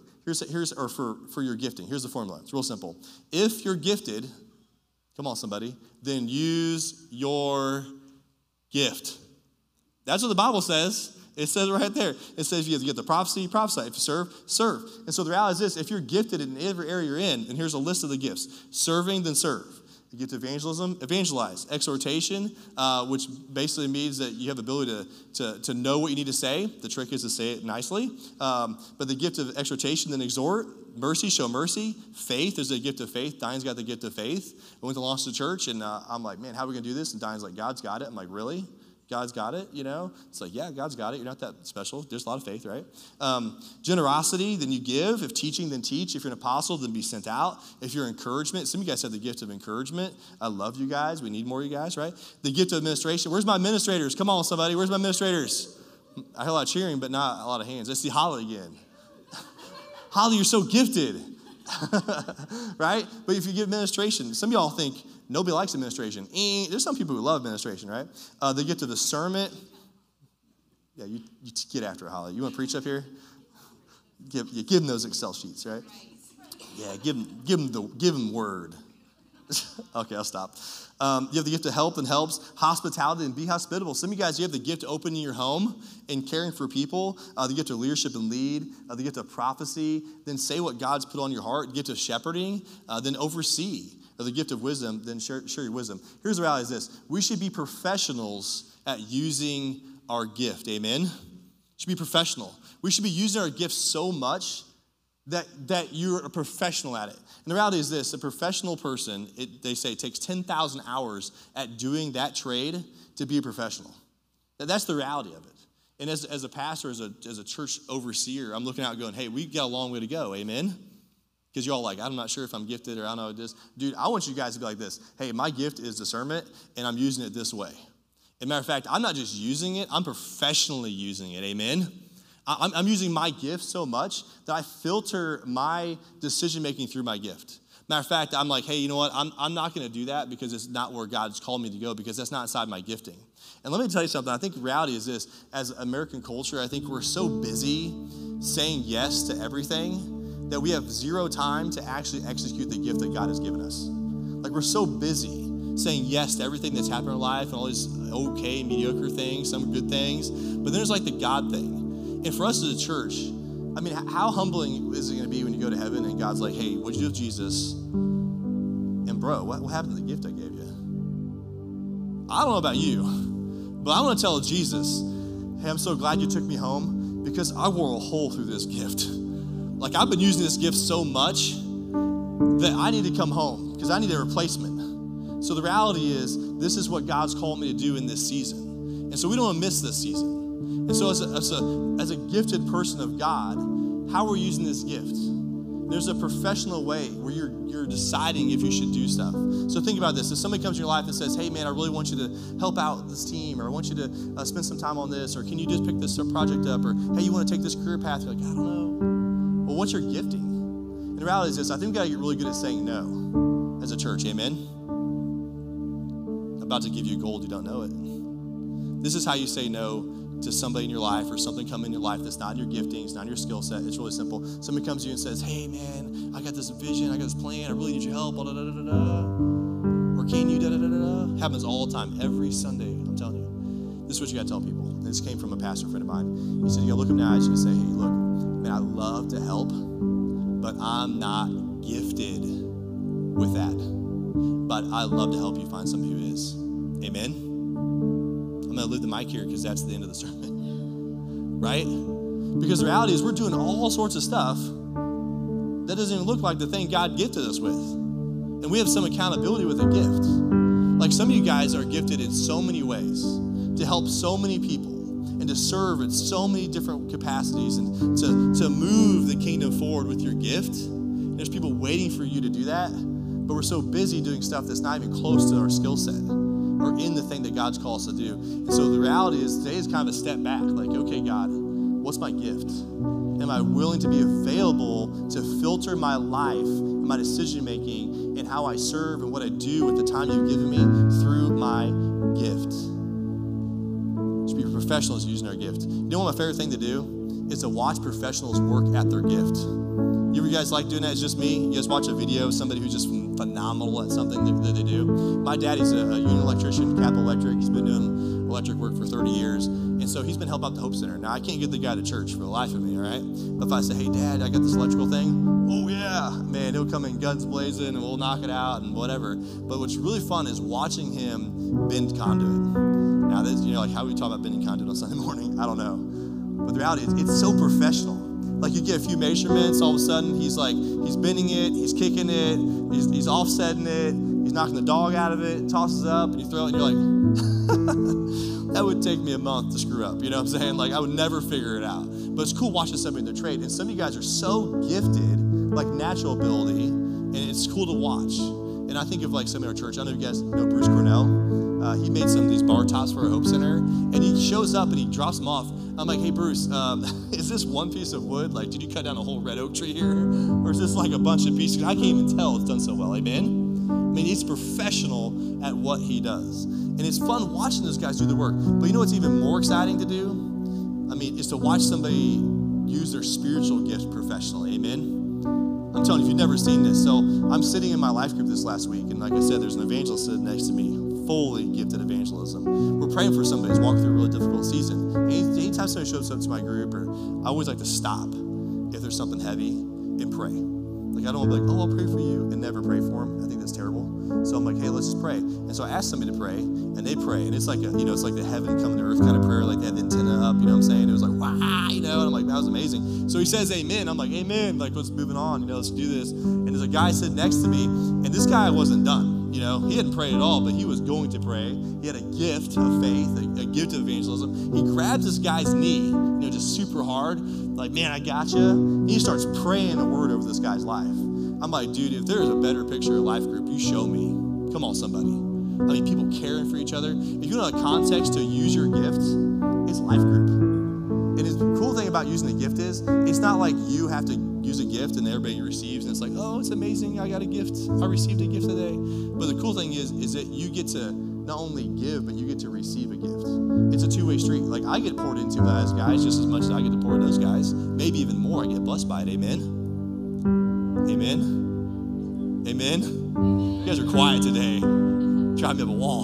For your gifting. Here's the formula. It's real simple. If you're gifted, come on, somebody, then use your gift. That's what the Bible says. It says right there. It says if you have to get the prophecy, prophesy. If you serve, serve. And so the reality is this. If you're gifted in every area you're in, and here's a list of the gifts. Serving, then serve. The gift of evangelism, evangelize. Exhortation, which basically means that you have the ability to know what you need to say. The trick is to say it nicely. But the gift of exhortation, then exhort. Mercy, show mercy. Faith, there's a gift of faith. Diane's got the gift of faith. I went to launch the church, and I'm like, man, how are we going to do this? And Diane's like, God's got it. I'm like, really? God's got it, It's like, yeah, God's got it. You're not that special. There's a lot of faith, right? Generosity, then you give. If teaching, then teach. If you're an apostle, then be sent out. If you're encouragement, some of you guys have the gift of encouragement. I love you guys. We need more of you guys, right? The gift of administration. Where's my administrators? Come on, somebody. Where's my administrators? I hear a lot of cheering, but not a lot of hands. Let's see Holly again. Holly, you're so gifted, right? But if you give administration, some of y'all think, nobody likes administration. There's some people who love administration, right? The gift of discernment. Yeah, you get after it, Holly. You want to preach up here? Give them those Excel sheets, right? Yeah, give them word. Okay, I'll stop. You have the gift of help and helps, hospitality and be hospitable. Some of you guys, you have the gift of opening your home and caring for people, the gift of leadership and lead, the gift of prophecy, then say what God's put on your heart, the gift of shepherding, then oversee. The gift of wisdom, then share your wisdom. Here's the reality is this. We should be professionals at using our gift. Amen? Should be professional. We should be using our gift so much that you're a professional at it. And the reality is this. A professional person, they say it takes 10,000 hours at doing that trade to be a professional. That's the reality of it. And as a pastor, as a church overseer, I'm looking out going, hey, we've got a long way to go. Amen? Because you're all like, I'm not sure if I'm gifted or I don't know this. Dude, I want you guys to be like this. Hey, my gift is discernment, and I'm using it this way. As a matter of fact, I'm not just using it, I'm professionally using it. Amen? I'm using my gift so much that I filter my decision-making through my gift. Matter of fact, I'm like, hey, you know what? I'm not going to do that because it's not where God's called me to go because that's not inside my gifting. And let me tell you something. I think reality is this. As American culture, I think we're so busy saying yes to everything that we have zero time to actually execute the gift that God has given us. Like, we're so busy saying yes to everything that's happened in our life and all these okay, mediocre things, some good things, but then there's like the God thing. And for us as a church, I mean, how humbling is it going to be when you go to heaven and God's like, hey, what'd you do with Jesus? And bro, what happened to the gift I gave you? I don't know about you, but I want to tell Jesus, hey, I'm so glad you took me home because I wore a hole through this gift. Like, I've been using this gift so much that I need to come home because I need a replacement. So the reality is, this is what God's called me to do in this season. And so we don't want to miss this season. And so as a gifted person of God, how are we using this gift? There's a professional way where you're deciding if you should do stuff. So think about this. If somebody comes in your life and says, hey, man, I really want you to help out this team, or I want you to spend some time on this, or can you just pick this project up, or hey, you want to take this career path? You're like, I don't know. Well, what's your gifting? And the reality is this. I think we've got to get really good at saying no as a church. Amen? I'm about to give you gold. You don't know it. This is how you say no to somebody in your life or something coming in your life that's not your gifting, it's not your skill set. It's really simple. Somebody comes to you and says, hey, man, I got this vision, I got this plan, I really need your help, or can you, Happens all the time, every Sunday, I'm telling you. This is what you got to tell people. This came from a pastor friend of mine. He said, you got to look him in the eyes and say, hey, look, man, I love to help, but I'm not gifted with that. But I love to help you find somebody who is. Amen? I'm going to leave the mic here because that's the end of the sermon, right? Because the reality is we're doing all sorts of stuff that doesn't even look like the thing God gifted us with. And we have some accountability with a gift. Like, some of you guys are gifted in so many ways to help so many people and to serve in so many different capacities and to move the kingdom forward with your gift. And there's people waiting for you to do that, but we're so busy doing stuff that's not even close to our skill set or in the thing that God's called us to do. And so the reality is today is kind of a step back. Like, okay, God, what's my gift? Am I willing to be available to filter my life and my decision-making and how I serve and what I do with the time you've given me through my gift? To be professionals using our gift. You know what my favorite thing to do is to watch professionals work at their gift. You ever guys like doing that? It's just me. You guys watch a video of somebody who's just phenomenal at something that they do. My daddy's a union electrician, Capital Electric. He's been doing electric work for 30 years. And so he's been helping out the Hope Center. Now, I can't get the guy to church for the life of me, all right? But if I say, hey, Dad, I got this electrical thing. Oh, yeah. Man, he'll come in guns blazing and we'll knock it out and whatever. But what's really fun is watching him bend conduit. Now, this, you know, like how we talk about bending conduit on Sunday morning, I don't know. But the reality is it's so professional. Like, you get a few measurements, all of a sudden he's bending it, he's kicking it, he's offsetting it, he's knocking the dog out of it, tosses it up, and you throw it, and you're like, that would take me a month to screw up, you know what I'm saying? Like, I would never figure it out. But it's cool watching somebody in their trade, and some of you guys are so gifted, like natural ability, and it's cool to watch. And I think of like some in our church, I don't know if you guys know Bruce Cornell. He made some of these bar tops for our Hope Center, and he shows up and he drops them off. I'm like, hey, Bruce, is this one piece of wood? Like, did you cut down a whole red oak tree here? Or is this like a bunch of pieces? I can't even tell it's done so well, amen? I mean, he's professional at what he does. And it's fun watching those guys do the work. But you know what's even more exciting to do? I mean, is to watch somebody use their spiritual gift professionally, amen? I'm telling you, if you've never seen this. So I'm sitting in my life group this last week, and like I said, there's an evangelist sitting next to me, fully gifted evangelism. We're praying for somebody who's walking through a really difficult season. Anytime somebody shows up to my group, or I always like to stop if there's something heavy and pray. Like, I don't want to be like, oh, I'll pray for you and never pray for them. I think that's terrible. So I'm like, hey, let's just pray. And so I asked somebody to pray, and they pray, and it's like it's like the heaven come to earth kind of prayer, like they had the antenna up, you know what I'm saying? It was like, wow, you know, and I'm like, that was amazing. So he says amen. I'm like, amen, like, let's moving on, you know, let's do this. And there's a guy sitting next to me, and this guy wasn't done, you know, he hadn't prayed at all, but he was going to pray. He had a gift of faith, a gift of evangelism. He grabs this guy's knee, you know, just super hard, like, man, I got you. And he starts praying a word over this guy's life. I'm like, dude, if there's a better picture of life group, you show me. Come on, somebody. I mean, people caring for each other. If you know a context to use your gift, it's life group. And the cool thing about using the gift is, it's not like you have to use a gift and everybody receives, and it's like, oh, it's amazing, I got a gift. I received a gift today. But the cool thing is that you get to not only give, but you get to receive a gift. It's a two-way street. Like, I get poured into by those guys just as much as I get to pour into those guys. Maybe even more. I get blessed by it. Amen? Amen? Amen? You guys are quiet today. Driving me up a wall.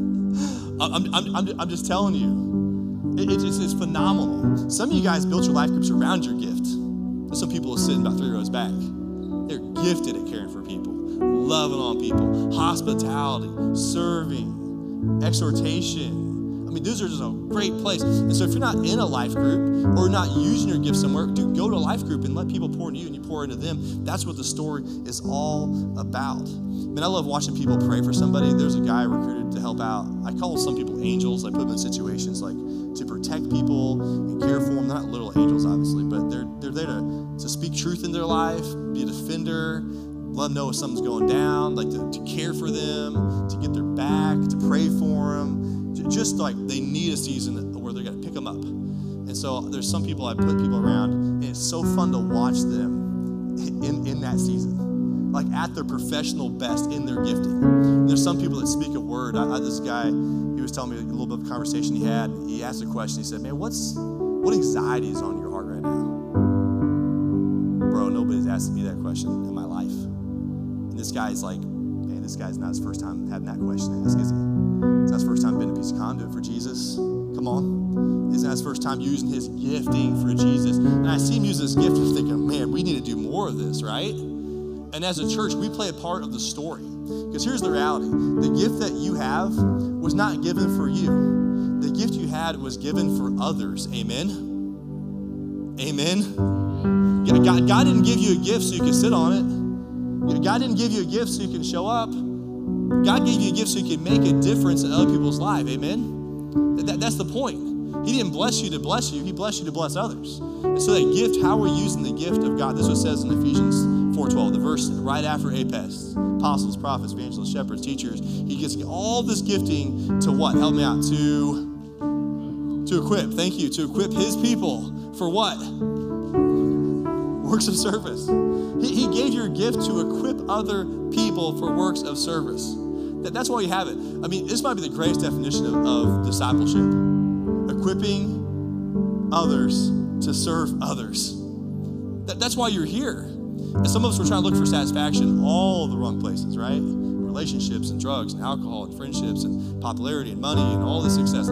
I'm just telling you. It's phenomenal. Some of you guys built your life groups around your gift. There's some people sitting about 3 rows back. They're gifted at caring for people, loving on people, hospitality, serving, exhortation. I mean, those are just a great place. And so if you're not in a life group or not using your gift somewhere, dude, go to a life group and let people pour into you and you pour into them. That's what the story is all about. Man, I love watching people pray for somebody. There's a guy I recruited to help out. I call some people angels. I put them in situations like to protect people and care for them. They're not little angels, obviously, but they're there to speak truth in their life, be a defender, let them know if something's going down, like to care for them, to get their back, to pray for them. Just like they need a season where they're going to pick them up. And so there's some people I put people around, and it's so fun to watch them in that season, like at their professional best in their gifting. And there's some people that speak a word. This guy, he was telling me a little bit of a conversation he had. He asked a question. He said, man, what anxiety is on your heart right now? Bro, nobody's asked me that question in my life. And this guy's like, man, this guy's not his first time having that question asked, is he? It's not his first time being a piece of conduit for Jesus. Come on. Isn't that his first time using his gifting for Jesus? And I see him use this gift and thinking, man, we need to do more of this, right? And as a church, we play a part of the story. Because here's the reality. The gift that you have was not given for you. The gift you had was given for others. Amen? Amen? God didn't give you a gift so you could sit on it. God didn't give you a gift so you can show up. God gave you a gift so you can make a difference in other people's lives. Amen? That's the point. He didn't bless you to bless you. He blessed you to bless others. And so that gift, how we're using the gift of God, this is what it says in Ephesians 4:12, the verse right after APES, apostles, prophets, evangelists, shepherds, teachers. He gets all this gifting to what? Help me out. To equip. Thank you. To equip his people for what? Works of service. He gave your gift to equip other people for works of service. That's why you have it. I mean, this might be the greatest definition of discipleship. Equipping others to serve others. That's why you're here. And some of us were trying to look for satisfaction in all the wrong places, right? Relationships and drugs and alcohol and friendships and popularity and money and all this success.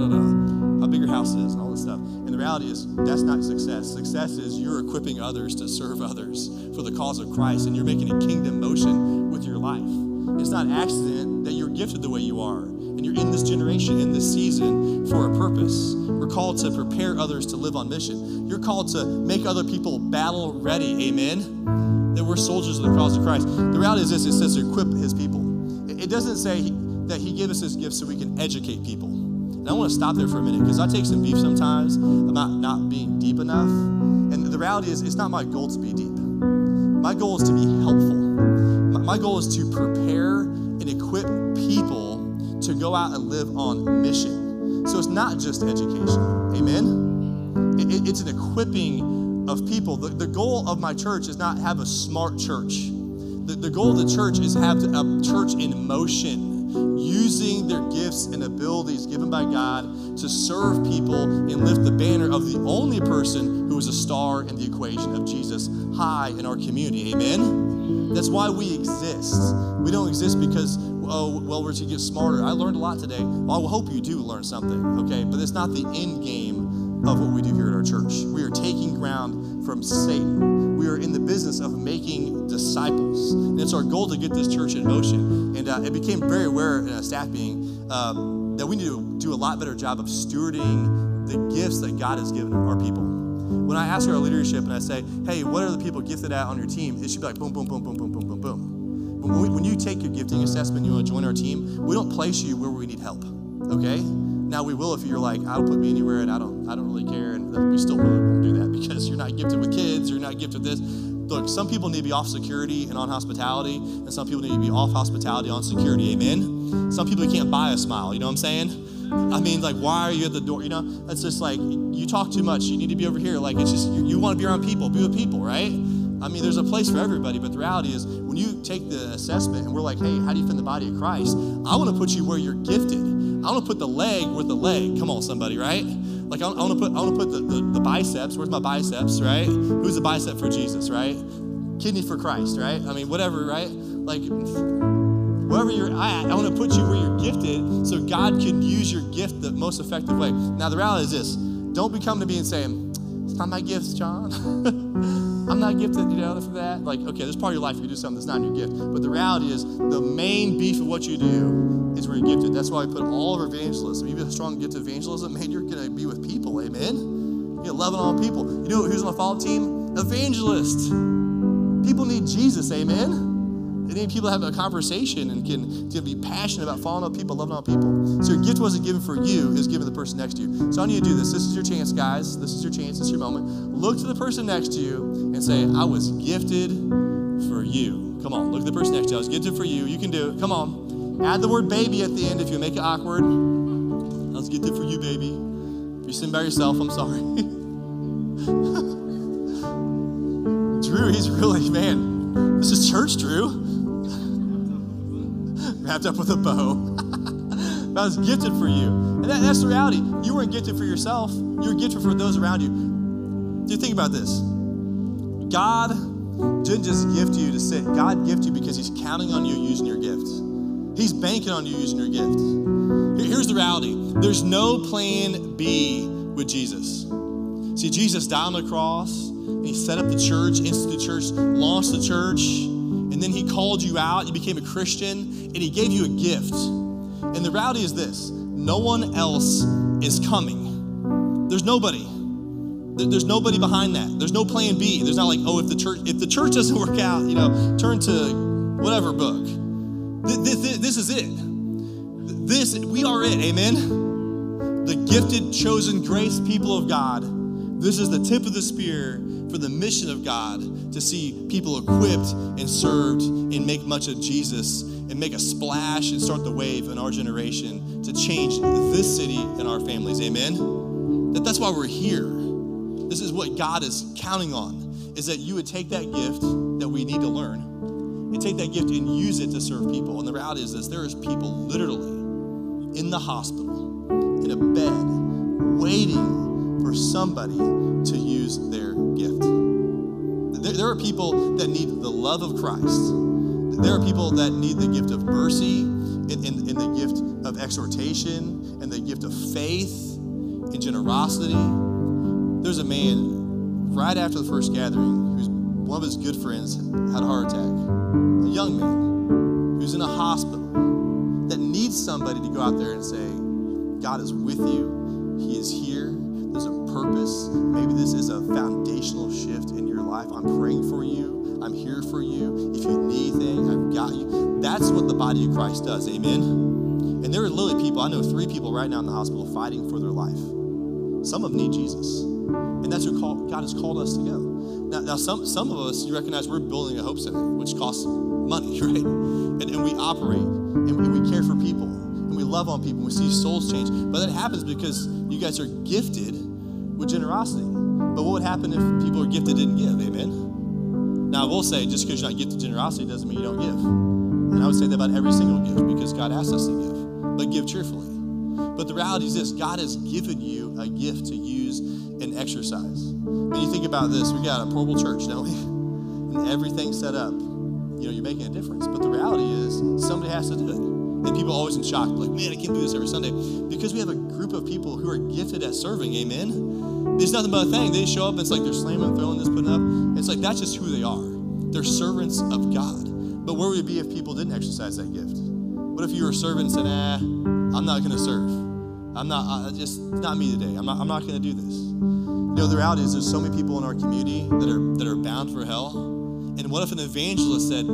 How big your house is and all this stuff. And the reality is that's not success. Success is you're equipping others to serve others for the cause of Christ, and you're making a kingdom motion with your life. It's not an accident that you're gifted the way you are, and you're in this generation, in this season for a purpose. We're called to prepare others to live on mission. You're called to make other people battle ready. Amen? That we're soldiers of the cause of Christ. The reality is this, it says to equip his people. It doesn't say that he gave us his gifts so we can educate people. And I want to stop there for a minute because I take some beef sometimes about not being deep enough. And the reality is it's not my goal to be deep. My goal is to be helpful. My goal is to prepare and equip people to go out and live on mission. So it's not just education. Amen? It's an equipping of people. The goal of my church is not have a smart church. The goal of the church is have a church in motion, using their gifts and abilities given by God to serve people and lift the banner of the only person who is a star in the equation of Jesus high in our community. Amen? That's why we exist. We don't exist because, we're to get smarter. I learned a lot today. Well, I hope you do learn something, okay? But it's not the end game of what we do here at our church. We are taking ground from Satan. We are in the business of making disciples. And it's our goal to get this church in motion. And it became very aware in a staff meeting that we need to do a lot better job of stewarding the gifts that God has given our people. When I ask our leadership and I say, hey, what are the people gifted at on your team? It should be like boom, boom, boom, boom, boom, boom, boom, boom. When you take your gifting assessment and you want to join our team, we don't place you where we need help, okay? Now we will if you're like, I'll put me anywhere and I don't really care, and we still really won't do that because you're not gifted with kids, you're not gifted with this. Look, some people need to be off security and on hospitality, and some people need to be off hospitality on security, amen? Some people can't buy a smile, you know what I'm saying? I mean, like, why are you at the door? You know, it's just like, you talk too much, you need to be over here. Like, it's just, you want to be around people, be with people, right? I mean, there's a place for everybody, but the reality is when you take the assessment and we're like, hey, how do you fit in the body of Christ? I want to put you where you're gifted. want to put the leg with the leg. Come on, somebody, right? Like I want to put the biceps. Where's my biceps, right? Who's the bicep for Jesus, right? Kidney for Christ, right? I mean, whatever, right? Like wherever you're at, I want to put you where you're gifted so God can use your gift the most effective way. Now, the reality is this. Don't be coming to me and saying, it's not my gifts, John. I'm not gifted, for that. Like, okay, there's part of your life you can do something that's not your gift. But the reality is the main beef of what you do is where you're gifted. That's why we put all of our evangelists. If you have a strong gift of evangelism, man, you're going to be with people, amen? You're loving all people. You know who's on the follow team? Evangelists. People need Jesus, amen? They need people to have a conversation and can be passionate about following up people, loving all people. So your gift wasn't given for you, it was given to the person next to you. So I need you to do this. This is your chance, guys. This is your chance. This is your moment. Look to the person next to you and say, I was gifted for you. Come on, look at the person next to you. I was gifted for you. You can do it. Come on. Add the word baby at the end if you make it awkward. I was gifted for you, baby. If you're sitting by yourself, I'm sorry. Drew, he's really, man, this is church, Drew. Wrapped up with a bow. I was gifted for you. And that's the reality. You weren't gifted for yourself. You were gifted for those around you. Do you think about this? God didn't just gift you to sit. God gifted you because he's counting on you using your gift. He's banking on you using your gift. Here's the reality. There's no plan B with Jesus. See, Jesus died on the cross, and he set up the church, instituted the church, launched the church, and then he called you out, you became a Christian, and he gave you a gift. And the reality is this, no one else is coming. There's nobody. There's nobody behind that. There's no plan B. There's not like, oh, if the church doesn't work out, turn to whatever book. This is it. We are it, amen? The gifted, chosen, grace people of God. This is the tip of the spear for the mission of God to see people equipped and served and make much of Jesus and make a splash and start the wave in our generation to change this city and our families, amen? That's why we're here. This is what God is counting on, is that you would take that gift that we need to learn and take that gift and use it to serve people. And the reality is this, there is people literally in the hospital, in a bed, waiting for somebody to use their gift. There are people that need the love of Christ. There are people that need the gift of mercy and the gift of exhortation and the gift of faith and generosity. There's a man right after the first gathering who's one of his good friends had a heart attack. A young man who's in a hospital that needs somebody to go out there and say, God is with you. He is here. There's a purpose. Maybe this is a foundational shift in your life. I'm praying for you. I'm here for you. If you need anything, I've got you. That's what the body of Christ does. Amen? And there are literally people, I know 3 people right now in the hospital fighting for their life. Some of them need Jesus. And that's where God has called us to go. Now some of us, you recognize we're building a Hope Center, which costs money, right? And we operate, and we care for people, and we love on people, and we see souls change. But that happens because you guys are gifted with generosity. But what would happen if people who are gifted didn't give? Amen? Now, I will say, just because you're not gifted generosity doesn't mean you don't give. And I would say that about every single gift because God asks us to give, but give cheerfully. But the reality is this, God has given you a gift to use and exercise. When you think about this, we got a portable church, don't we? And everything's set up. You're making a difference. But the reality is somebody has to do it. And people are always in shock, like, man, I can't do this every Sunday. Because we have a group of people who are gifted at serving, amen? It's nothing but a thing. They show up, and it's like they're slamming, throwing this, putting up. It's like that's just who they are. They're servants of God. But where would it be if people didn't exercise that gift? What if you were a servant and said, I'm not going to serve. I'm not, it's not me today. I'm not going to do this. The reality is there's so many people in our community that are bound for hell. And what if an evangelist said,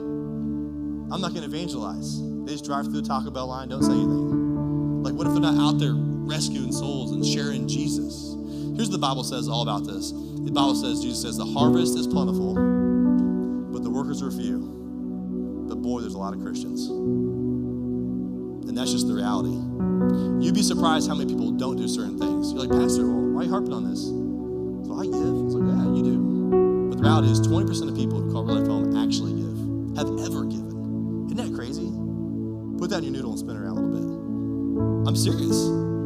I'm not going to evangelize. They just drive through the Taco Bell line, don't say anything. Like, what if they're not out there rescuing souls and sharing Jesus? Here's what the Bible says all about this. The Bible says, Jesus says, the harvest is plentiful, but the workers are few. But boy, there's a lot of Christians. And that's just the reality. You'd be surprised how many people don't do certain things. You're like, Pastor, well, why are you harping on this? So I give. It's like, yeah, you do. But the reality is 20% of people who call Real Life Home actually give, have ever given. Isn't that crazy? Put that in your noodle and spin it around a little bit. I'm serious.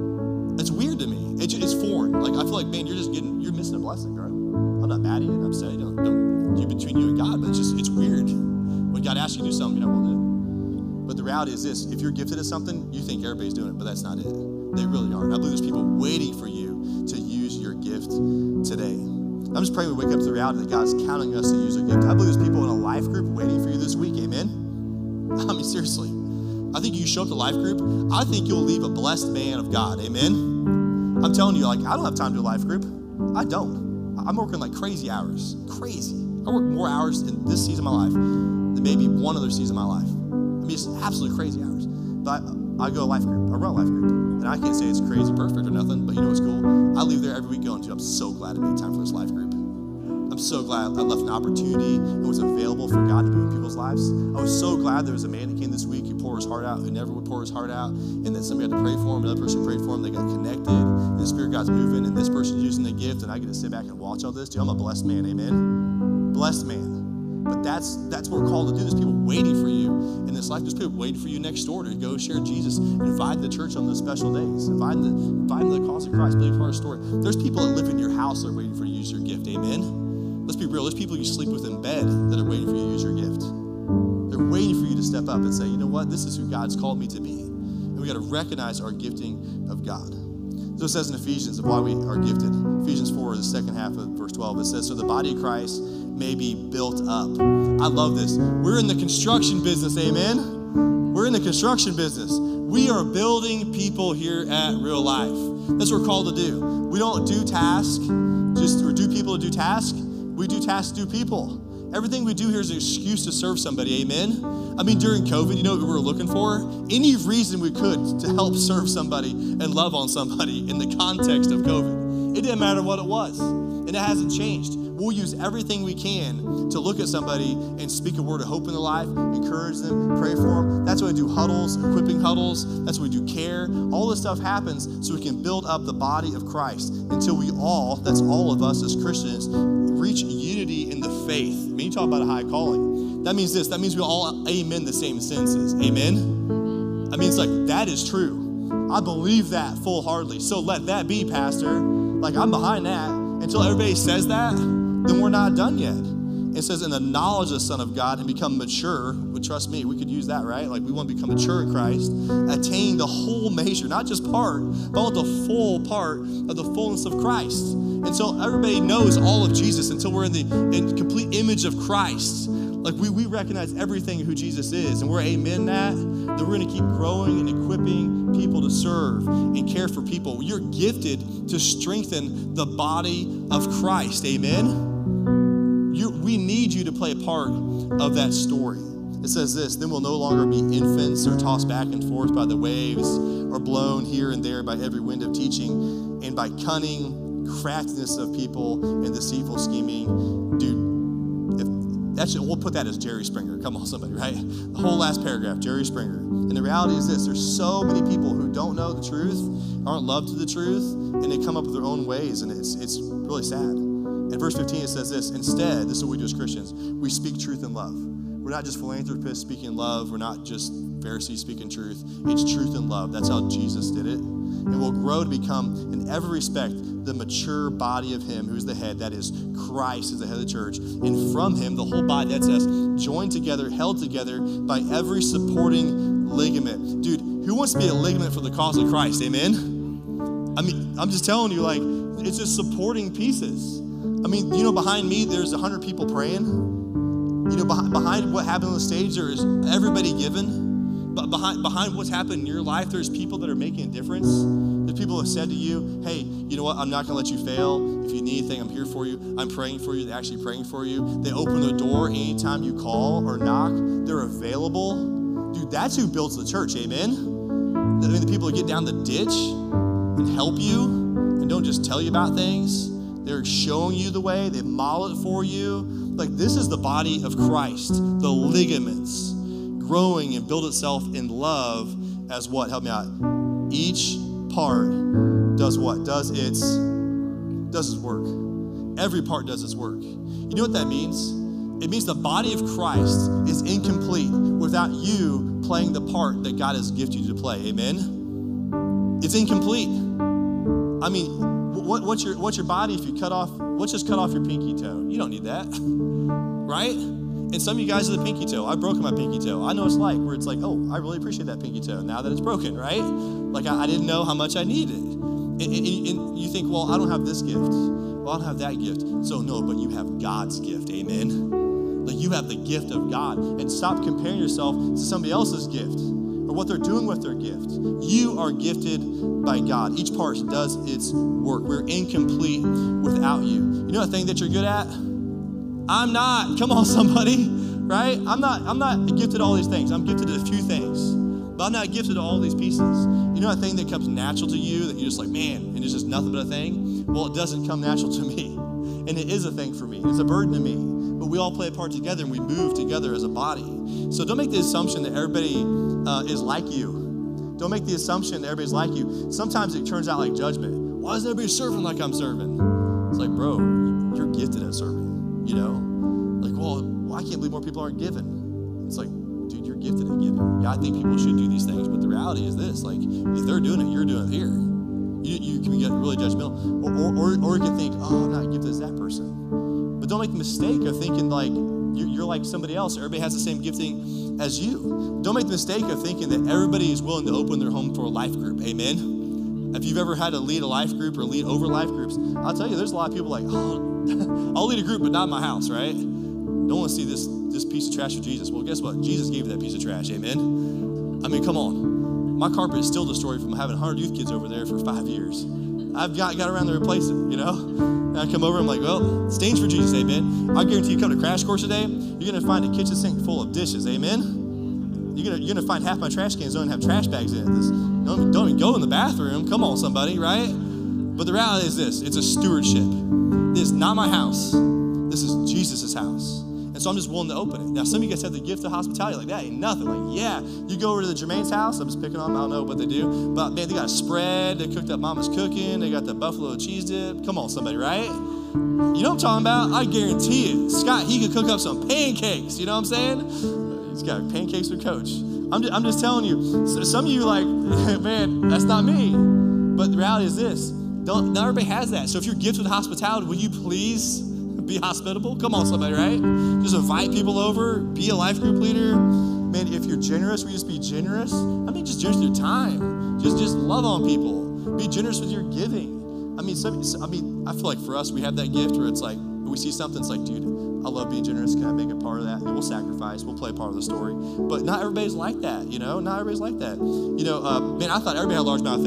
It's weird to me. It's foreign. Like, I feel like, man, you're missing a blessing, bro. I'm not mad at you and upset. Between you and God, but it's weird. When God asks you to do something, you're not willing to do it. But the reality is this: if you're gifted at something, you think everybody's doing it, but that's not it. They really aren't. I believe there's people waiting for you to use your gift today. I'm just praying we wake up to the reality that God's counting us to use our gift. I believe there's people in a life group waiting for you this week. Amen? I mean, seriously. I think you show up to life group, I think you'll leave a blessed man of God. Amen? I'm telling you, like, I don't have time to do a life group. I don't. I'm working like crazy hours. Crazy. I work more hours in this season of my life than maybe one other season of my life. I mean, it's absolutely crazy hours. But I go to a life group. I run a life group. And I can't say it's crazy perfect or nothing, but you know what's cool? I leave there every week going, dude, I'm so glad I made time for this life group. I'm so glad I left an opportunity and was available for God to be in people's lives. I was so glad there was a man that came this week who poured his heart out, who never would pour his heart out, and then somebody had to pray for him, another person prayed for him, they got connected, and the Spirit of God's moving, and this person's using the gift, and I get to sit back and watch all this. Dude, I'm a blessed man, amen? Blessed man. But that's what we're called to do. There's people waiting for you in this life. There's people waiting for you next door to go share Jesus, invite the church on those special days, invite the cause of Christ, believe part of the story. There's people that live in your house that are waiting for you to use your gift, amen? Let's be real. There's people you sleep with in bed that are waiting for you to use your gift. They're waiting for you to step up and say, you know what? This is who God's called me to be. And we got to recognize our gifting of God. So it says in Ephesians of why we are gifted. Ephesians 4, the second half of verse 12, it says, so the body of Christ may be built up. I love this. We're in the construction business, amen? We're in the construction business. We are building people here at Real Life. That's what we're called to do. We don't do tasks, or do people to do tasks. We do tasks to do people. Everything we do here is an excuse to serve somebody, amen? I mean, during COVID, you know what we were looking for? Any reason we could to help serve somebody and love on somebody in the context of COVID. It didn't matter what it was, and it hasn't changed. We'll use everything we can to look at somebody and speak a word of hope in their life, encourage them, pray for them. That's why we do huddles, equipping huddles. That's why we do care. All this stuff happens so we can build up the body of Christ until we all, that's all of us as Christians, reach unity in the faith. I mean, you talk about a high calling. That means this. That means we all amen the same senses. Amen? I mean, it's like, that is true. I believe that full-heartedly. So let that be, Pastor. Like, I'm behind that. Until everybody says that, then we're not done yet. It says, in the knowledge of the Son of God and become mature. But trust me, we could use that, right? Like, we want to become mature in Christ, attain the whole measure, not just part, but the full part of the fullness of Christ. And so everybody knows all of Jesus until we're in the complete image of Christ. Like, we recognize everything who Jesus is, and we're amen that, then we're going to keep growing and equipping people to serve and care for people. You're gifted to strengthen the body of Christ, amen? We need you to play a part of that story. It says this, then we'll no longer be infants or tossed back and forth by the waves or blown here and there by every wind of teaching and by cunning craftiness of people and deceitful scheming. Dude, we'll put that as Jerry Springer. Come on, somebody, right? The whole last paragraph, Jerry Springer. And the reality is this, there's so many people who don't know the truth, aren't loved to the truth, and they come up with their own ways, and it's really sad. In verse 15, it says this, instead, this is what we do as Christians, we speak truth in love. We're not just philanthropists speaking love. We're not just Pharisees speaking truth. It's truth and love. That's how Jesus did it. And we'll grow to become, in every respect, the mature body of him who's the head. That is, Christ is the head of the church. And from him, the whole body, that's us, joined together, held together by every supporting ligament. Dude, who wants to be a ligament for the cause of Christ? Amen? I mean, I'm just telling you, like, it's just supporting pieces. I mean, you know, behind me, there's 100 people praying. You know, behind what happened on the stage, there is everybody giving. But behind what's happened in your life, there's people that are making a difference. There's people who have said to you, hey, you know what? I'm not going to let you fail. If you need anything, I'm here for you. I'm praying for you. They're actually praying for you. They open the door anytime you call or knock. They're available. Dude, that's who builds the church, amen? I mean, the people who get down the ditch and help you and don't just tell you about things. They're showing you the way. They model it for you. Like, this is the body of Christ, the ligaments, growing and build itself in love as what? Help me out. Each part does what? Does its work. Every part does its work. You know what that means? It means the body of Christ is incomplete without you playing the part that God has gifted you to play. Amen? It's incomplete. I mean, what's your body if you let's just cut off your pinky toe. You don't need that, right? And some of you guys are the pinky toe. I've broken my pinky toe. I know it's like, where it's like, oh, I really appreciate that pinky toe now that it's broken, right? Like I didn't know how much I needed. And you think, well, I don't have this gift. Well, I don't have that gift. So no, but you have God's gift, amen? Like you have the gift of God. And stop comparing yourself to somebody else's gift or what they're doing with their gift. You are gifted by God. Each part does its work. We're incomplete without you. You know that thing that you're good at? I'm not. Come on, somebody, right? I'm not gifted at all these things. I'm gifted at a few things, but I'm not gifted at all these pieces. You know that thing that comes natural to you that you're just like, man, and it's just nothing but a thing? Well, it doesn't come natural to me, and it is a thing for me. It's a burden to me, but we all play a part together, and we move together as a body. So don't make the assumption that everybody is like you. Don't make the assumption that everybody's like you. Sometimes it turns out like judgment. Why is everybody serving like I'm serving? It's like, bro, you're gifted at serving. You know, like, well, I can't believe more people aren't giving. It's like, dude, you're gifted at giving. Yeah, I think people should do these things, but the reality is this: like, if they're doing it, you're doing it here. You can get really judgmental, or you can think, oh, I'm not gifted as that person. But don't make the mistake of thinking like you're like somebody else. Everybody has the same gifting as you. Don't make the mistake of thinking that everybody is willing to open their home for a life group. Amen. If you've ever had to lead a life group or lead over life groups, I'll tell you, there's a lot of people like, oh, I'll lead a group, but not in my house, right? Don't want to see this piece of trash for Jesus. Well, guess what? Jesus gave you that piece of trash, amen? I mean, come on. My carpet is still destroyed from having 100 youth kids over there for 5 years. I've got around to replace it, you know? And I come over, I'm like, well, stains for Jesus, amen? I guarantee you come to Crash Course today, you're going to find a kitchen sink full of dishes, amen? You're gonna find half my trash cans don't have trash bags in it. Don't even go in the bathroom. Come on, somebody, right? But the reality is this: it's a stewardship. This is not my house. This is Jesus' house. And so I'm just willing to open it. Now, some of you guys have the gift of hospitality. Like, that ain't nothing. Like, yeah, you go over to the Jermaine's house. I'm just picking on them. I don't know what they do. But, man, they got a spread. They cooked up Mama's cooking. They got the buffalo cheese dip. Come on, somebody, right? You know what I'm talking about? I guarantee it. Scott, he could cook up some pancakes. You know what I'm saying? He's got pancakes with Coach. I'm just telling you. Some of you like, man, that's not me. But the reality is this. Not everybody has that. So if you're gifted with hospitality, will you please be hospitable? Come on, somebody, right? Just invite people over. Be a life group leader. Man, if you're generous, will you just be generous? I mean, just generous with your time. Just love on people. Be generous with your giving. I feel like for us, we have that gift where it's like, we see something, it's like, dude, I love being generous. Can I make a part of that? And we'll sacrifice. We'll play a part of the story. But not everybody's like that, you know? Not everybody's like that. You know, man, I thought everybody had a large amount of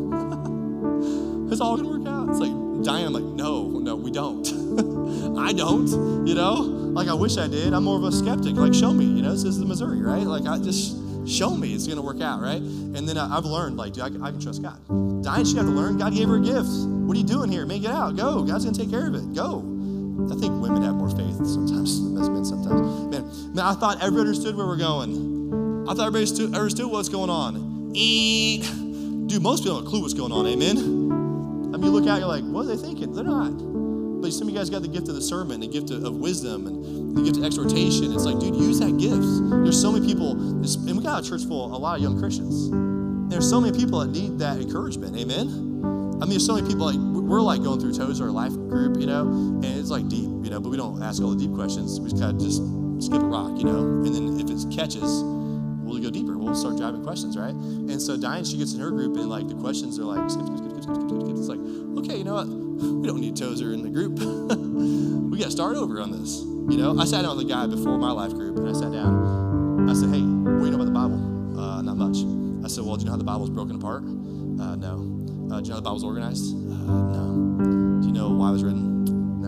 faith. It's all going to work out. It's like, Diane, I'm like, no, we don't. I don't, you know? Like, I wish I did. I'm more of a skeptic. Like, show me, you know? This is the Missouri, right? Like, I just, show me it's going to work out, right? And then I've learned, like, dude, I can trust God. Diane, she had to learn. God gave her a gift. What are you doing here? Man, get out. Go. God's going to take care of it. Go. I think women have more faith sometimes than men sometimes. Man, I thought everybody understood where we're going. I thought everybody understood what's going on. Dude, most people don't have a clue what's going on, amen? I mean, you look out, you're like, what are they thinking? They're not. But some of you guys got the gift of the sermon, the gift of wisdom, and the gift of exhortation. It's like, dude, use that gift. There's so many people, and we got a church full of a lot of young Christians. There's so many people that need that encouragement, amen? I mean, there's so many people, like, we're like going through Tozer, life group, you know, and it's like deep, you know, but we don't ask all the deep questions. We just kind of just skip a rock, you know, and then if it catches, we'll go deeper. We'll start driving questions, right? And so Diane, she gets in her group, and like the questions are like, skip. It's like, okay, you know what? We don't need Tozer in the group. We got to start over on this, you know? I sat down with a guy before my life group, and I sat down. I said, hey, what do you know about the Bible? Not much. I said, well, do you know how the Bible's broken apart? No. Do you know how the Bible's organized? No. Do you know why it was written?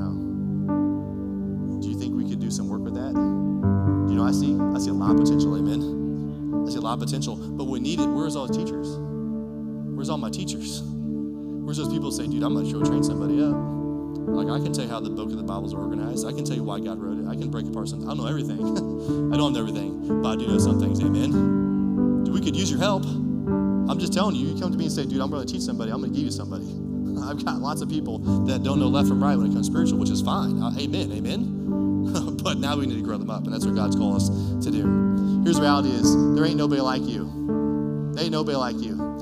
No. Do you think we could do some work with that? Do you know what I see? I see a lot of potential, amen? I see a lot of potential. But we need it. Where's all the teachers? Where's all my teachers? Where's those people who say, dude, I'm going to go train somebody up? Like, I can tell you how the book of the Bible is organized. I can tell you why God wrote it. I can break apart something. I don't know everything. I don't know everything, but I do know some things, amen? Dude, we could use your help. I'm just telling you, you come to me and say, dude, I'm going to teach somebody. I'm going to give you somebody. I've got lots of people that don't know left from right when it comes to spiritual, which is fine. Amen. But now we need to grow them up, and that's what God's called us to do. Here's the reality is, there ain't nobody like you. There ain't nobody like you.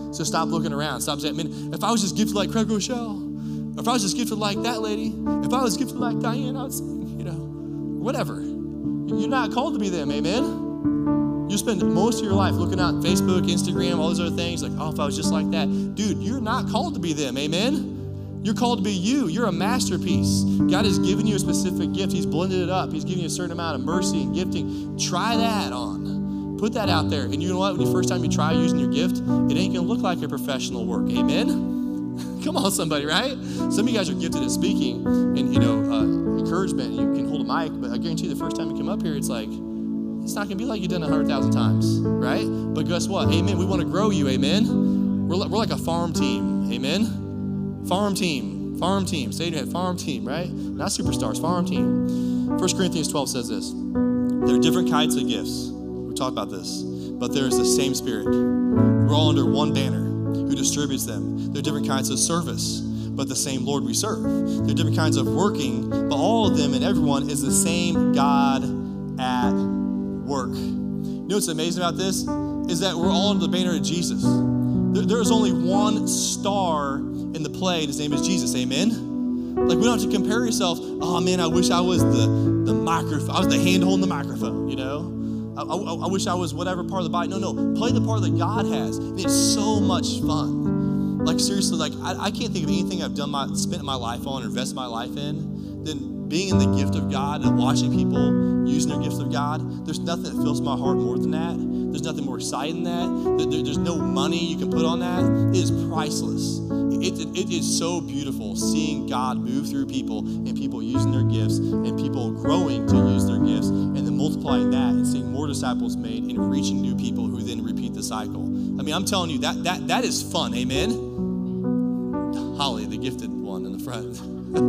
So stop looking around. Stop saying, man, if I was just gifted like Craig Rochelle, if I was just gifted like that lady, if I was gifted like Diane, I would, whatever. You're not called to be them, amen? You spend most of your life looking at Facebook, Instagram, all those other things, like, oh, if I was just like that. Dude, you're not called to be them, amen? You're called to be you. You're a masterpiece. God has given you a specific gift. He's blended it up. He's giving you a certain amount of mercy and gifting. Try that on. Put that out there. And you know what? When the first time you try using your gift, it ain't going to look like a professional work, amen? Come on, somebody, right? Some of you guys are gifted at speaking and, encouragement. You can hold a mic, but I guarantee you the first time you come up here, it's like, it's not going to be like you've done 100,000 times, right? But guess what? Amen. We want to grow you, amen? We're like a farm team, amen? Farm team. Say it in your head, farm team, right? Not superstars, farm team. 1 Corinthians 12 says this. There are different kinds of gifts. We talked about this. But there is the same Spirit. We're all under one banner who distributes them. There are different kinds of service, but the same Lord we serve. There are different kinds of working, but all of them and everyone is the same God at work. You know what's amazing about this? Is that we're all under the banner of Jesus. There is only one star in the play, and his name is Jesus, amen? Like, we don't have to compare yourself, oh man, I wish I was the microphone, I was the hand holding the microphone, I wish I was whatever part of the body. No, play the part that God has. And it's so much fun. Like, seriously, like, I can't think of anything I've spent my life on, or invested my life in, than being in the gift of God and watching people using their gifts of God. There's nothing that fills my heart more than that. There's nothing more exciting than that. There's no money you can put on that. It is priceless. It is so beautiful seeing God move through people and people using their gifts and people growing to use their gifts and then multiplying that and seeing more disciples made and reaching new people who then repeat the cycle. I mean, I'm telling you, that is fun, amen? Holly, the gifted one in the front.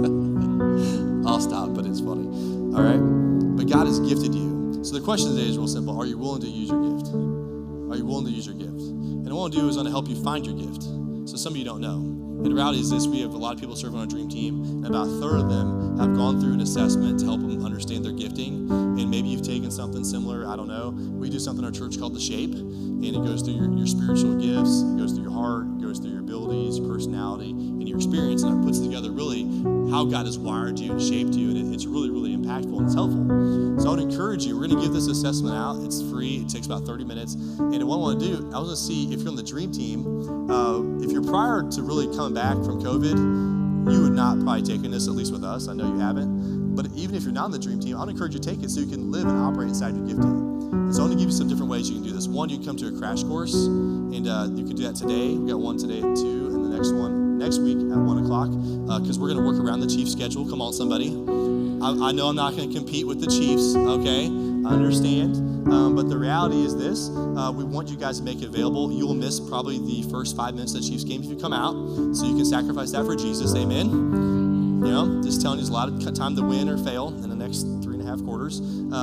I'll stop, but it's funny. All right? But God has gifted you. So the question today is real simple. Are you willing to use your gift? Are you willing to use your gift? And what I want to do is I want to help you find your gift. So some of you don't know. And the reality is this, we have a lot of people serving on our dream team, and about a third of them have gone through an assessment to help them understand their gifting. And maybe you've taken something similar, I don't know. We do something in our church called The Shape, and it goes through your spiritual gifts, it goes through your heart, it goes through your abilities, your personality, and your experience, and it puts together really how God has wired you and shaped you, and it's really, really impactful and it's helpful. So I would encourage you, we're going to give this assessment out. It's free. It takes about 30 minutes. And what I want to do, I want to see if you're on the dream team, if you're prior to really coming back from COVID, you would not probably taken this, at least with us. I know you haven't. But even if you're not on the dream team, I would encourage you to take it so you can live and operate inside your gifting. And so I want to give you some different ways you can do this. One, you can come to a crash course, and you can do that today. We got one today at 2, and the next one next week at 1 o'clock, because we're going to work around the Chiefs' schedule. Come on, somebody. I know I'm not going to compete with the Chiefs, okay? I understand. But the reality is this. We want you guys to make it available. You will miss probably the first 5 minutes of the Chiefs game if you come out, so you can sacrifice that for Jesus, amen? Just telling you there's a lot of time to win or fail in the next 3.5 quarters.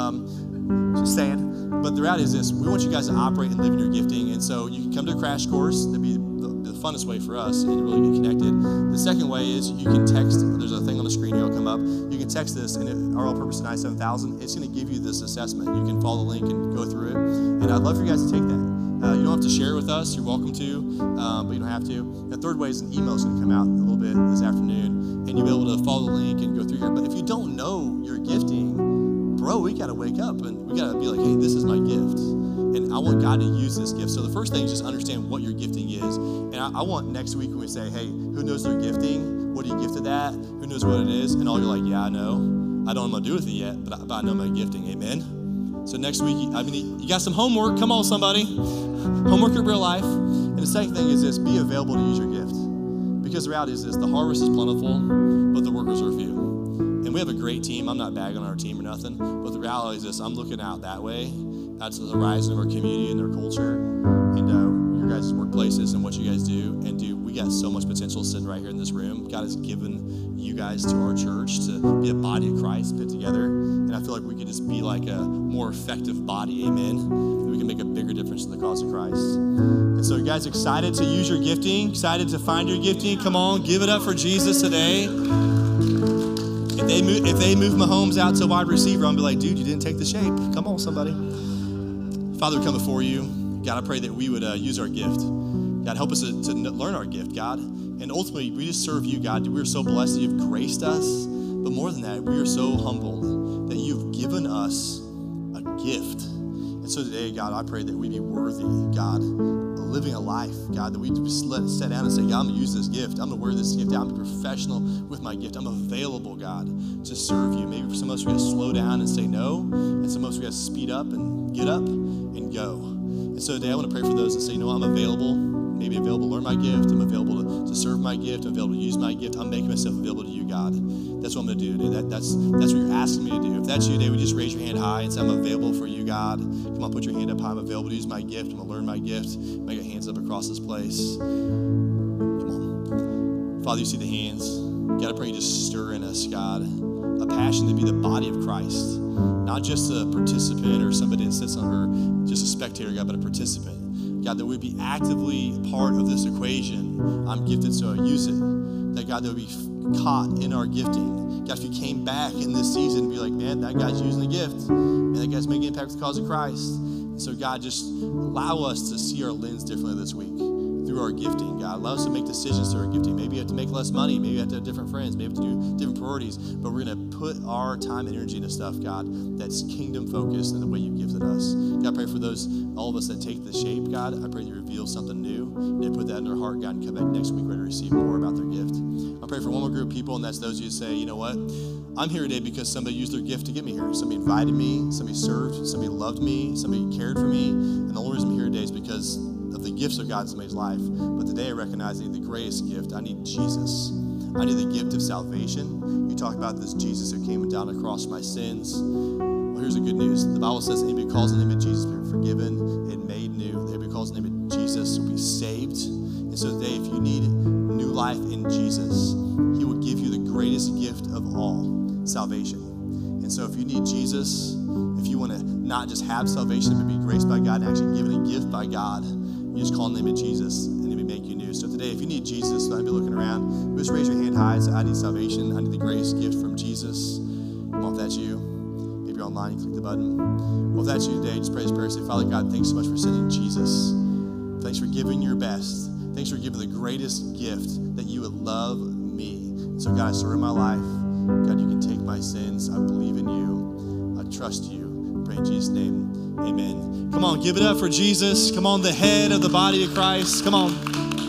Just saying. But the reality is this. We want you guys to operate and live in your gifting, and so you can come to a crash course. That'd be the funnest way for us and really get connected. The second way is you can text. There's a thing on the screen here. It'll come up. You can text this, and our all-purpose 97000. It's going to give you this assessment. You can follow the link and go through it. And I'd love for you guys to take that. You don't have to share it with us. You're welcome to, but you don't have to. The third way is an email is going to come out a little bit this afternoon, and you'll be able to follow the link and go through here. But if you don't know your gifting, bro, we got to wake up and we got to be like, hey, this is my gift. And I want God to use this gift. So the first thing is just understand what your gifting is. And I want next week when we say, hey, who knows their gifting? What are you gifted at? Who knows what it is? And all you're like, yeah, I know. I don't know what I'm going to do with it yet, but I know my gifting. Amen? So next week, you got some homework. Come on, somebody. Homework at Real Life. And the second thing is this, be available to use your gift. Because the reality is this, the harvest is plentiful, but the workers are few. And we have a great team. I'm not bagging on our team or nothing, but the reality is this, I'm looking out that way, out to the horizon of our community and their culture, and your guys' workplaces and what you guys do. And dude, we got so much potential sitting right here in this room. God has given you guys to our church to be a body of Christ put together. And I feel like we could just be like a more effective body, amen? We can make a bigger difference in the cause of Christ. And so you guys excited to use your gifting? Excited to find your gifting? Come on, give it up for Jesus today. If they move Mahomes out to wide receiver, I'm going to be like, dude, you didn't take the shape. Come on, somebody. Father, we come before you. God, I pray that we would use our gift. God, help us to learn our gift, God. And ultimately, we just serve you, God. We are so blessed that you've graced us. But more than that, we are so humbled that you've given us a gift. And so today, God, I pray that we be worthy, God, of living a life, God, that we just sit down and say, God, I'm going to use this gift. I'm going to wear this gift out. I'm going to be professional with my gift. I'm available, God, to serve you. Maybe for some of us, we got to slow down and say no. And some of us, we got to speed up and get up and go. And so today, I want to pray for those that say, you know, I'm available. Maybe available to learn my gift. I'm available to serve my gift. I'm available to use my gift. I'm making myself available to you, God. That's what I'm going to do today. That's what you're asking me to do. If that's you today, we just raise your hand high and say, I'm available for you, God. Come on, put your hand up high. I'm available to use my gift. I'm going to learn my gift. Make your hands up across this place. Come on. Father, you see the hands. God, I pray you just stir in us, God, a passion to be the body of Christ. Not just a participant or somebody that sits on her, just a spectator, God, but a participant. God, that we'd be actively part of this equation. I'm gifted, so I use it. That, God, that would be caught in our gifting. God, if you came back in this season and be like, man, that guy's using the gift. Man, that guy's making an impact with the cause of Christ. And so, God, just allow us to see our lens differently this week through our gifting, God. Allow us to make decisions through our gifting. Maybe you have to make less money. Maybe you have to have different friends. Maybe you have to do different priorities. But we're going to put our time and energy into stuff, God, that's kingdom-focused in the way you've gifted us. God, I pray for those, all of us that take the shape, God. I pray you reveal something new. They put that in their heart, God, and come back next week ready to receive more about their gift. I pray for one more group of people, and that's those of you who say, you know what? I'm here today because somebody used their gift to get me here. Somebody invited me. Somebody served. Somebody loved me. Somebody cared for me. And the only reason I'm here today is because of the gifts of God in somebody's life. But today I recognize I need the greatest gift. I need Jesus. I need the gift of salvation. You talk about this Jesus who came down and crossed my sins. Well, here's the good news. The Bible says anybody calls the name of Jesus will be forgiven and made new. Anybody calls the name of Jesus will be saved. And so today, if you need new life in Jesus, he will give you the greatest gift of all, salvation. And so if you need Jesus, if you want to not just have salvation, but be graced by God and actually given a gift by God, you just call the name of Jesus and he will make you new. So today, if you need Jesus, I'd be looking around. Just raise your hand high and say, I need salvation. I need the greatest gift from Jesus. Well, if that's you, maybe you're online, you click the button. Well, if that's you today, just pray this prayer. Say, Father God, thanks so much for sending Jesus. Thanks for giving your best. Thanks for giving the greatest gift that you would love me. So God, I surrender my life. God, you can take my sins. I believe in you. I trust you. Pray in Jesus' name. Amen. Come on, give it up for Jesus. Come on, the head of the body of Christ. Come on.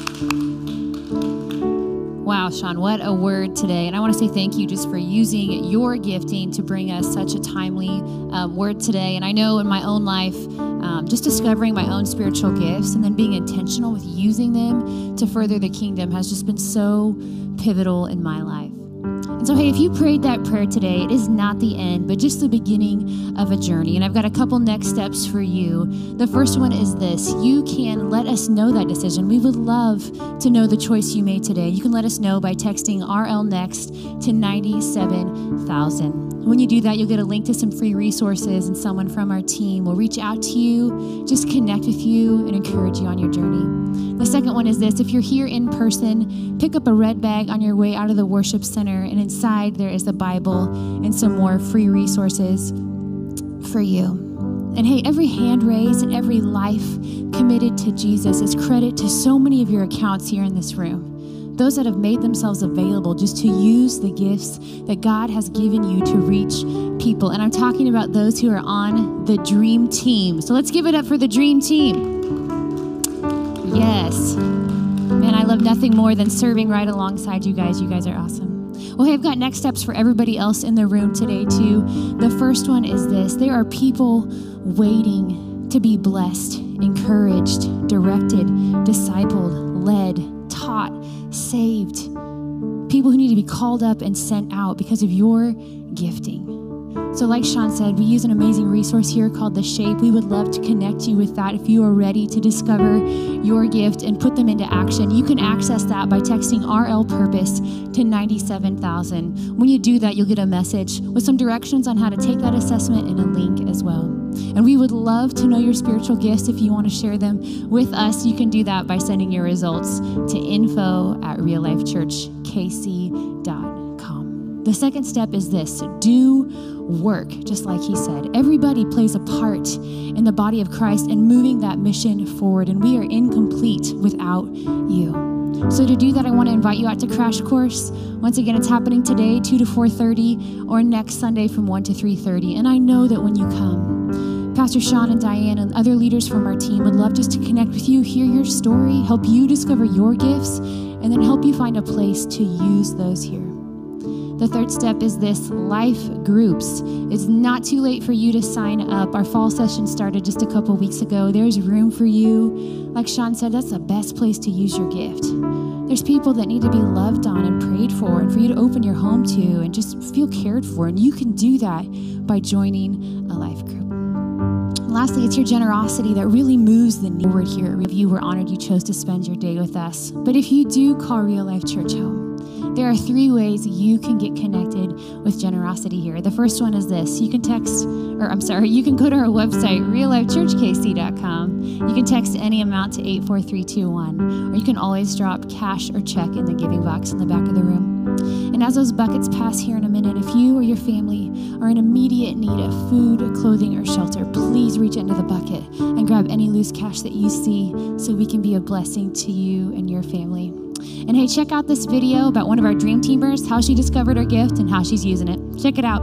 Wow, Sean, what a word today. And I want to say thank you just for using your gifting to bring us such a timely word today. And I know in my own life, just discovering my own spiritual gifts and then being intentional with using them to further the kingdom has just been so pivotal in my life. And so, hey, if you prayed that prayer today, it is not the end, but just the beginning of a journey. And I've got a couple next steps for you. The first one is this. You can let us know that decision. We would love to know the choice you made today. You can let us know by texting RL Next to 97,000. When you do that, you'll get a link to some free resources, and someone from our team will reach out to you, just connect with you, and encourage you on your journey. The second one is this. If you're here in person, pick up a red bag on your way out of the worship center, and inside there is the Bible and some more free resources for you. And hey, every hand raised and every life committed to Jesus is credit to so many of your accounts here in this room. Those that have made themselves available just to use the gifts that God has given you to reach people. And I'm talking about those who are on the dream team. So let's give it up for the dream team. Yes. Man, I love nothing more than serving right alongside you guys. You guys are awesome. Well, hey, I've got next steps for everybody else in the room today, too. The first one is this. There are people waiting to be blessed, encouraged, directed, discipled, led, taught, saved. People who need to be called up and sent out because of your gifting. So like Sean said, we use an amazing resource here called The Shape. We would love to connect you with that if you are ready to discover your gift and put them into action. You can access that by texting RL Purpose to 97,000. When you do that, you'll get a message with some directions on how to take that assessment and a link as well. And we would love to know your spiritual gifts. If you want to share them with us, you can do that by sending your results to info@reallifechurchkc.com. The second step is this: do work, just like he said. Everybody plays a part in the body of Christ and moving that mission forward, and we are incomplete without you. So to do that, I want to invite you out to Crash Course. Once again, it's happening today, 2 to 4:30, or next Sunday from 1 to 3:30. And I know that when you come, Pastor Sean and Diane and other leaders from our team would love just to connect with you, hear your story, help you discover your gifts, and then help you find a place to use those here. The third step is this: life groups. It's not too late for you to sign up. Our fall session started just a couple weeks ago. There's room for you. Like Sean said, that's the best place to use your gift. There's people that need to be loved on and prayed for, and for you to open your home to and just feel cared for. And you can do that by joining a life group. Lastly, it's your generosity that really moves the needle forward here. If you were honored you chose to spend your day with us. But if you do call Real Life Church home, there are 3 ways you can get connected with generosity here. The first one is this: you can go to our website, reallifechurchkc.com. You can text any amount to 84321, or you can always drop cash or check in the giving box in the back of the room. And as those buckets pass here in a minute, if you or your family are in immediate need of food, clothing, or shelter, please reach into the bucket and grab any loose cash that you see so we can be a blessing to you and your family. And hey, check out this video about one of our Dream Teamers, how she discovered her gift and how she's using it. Check it out.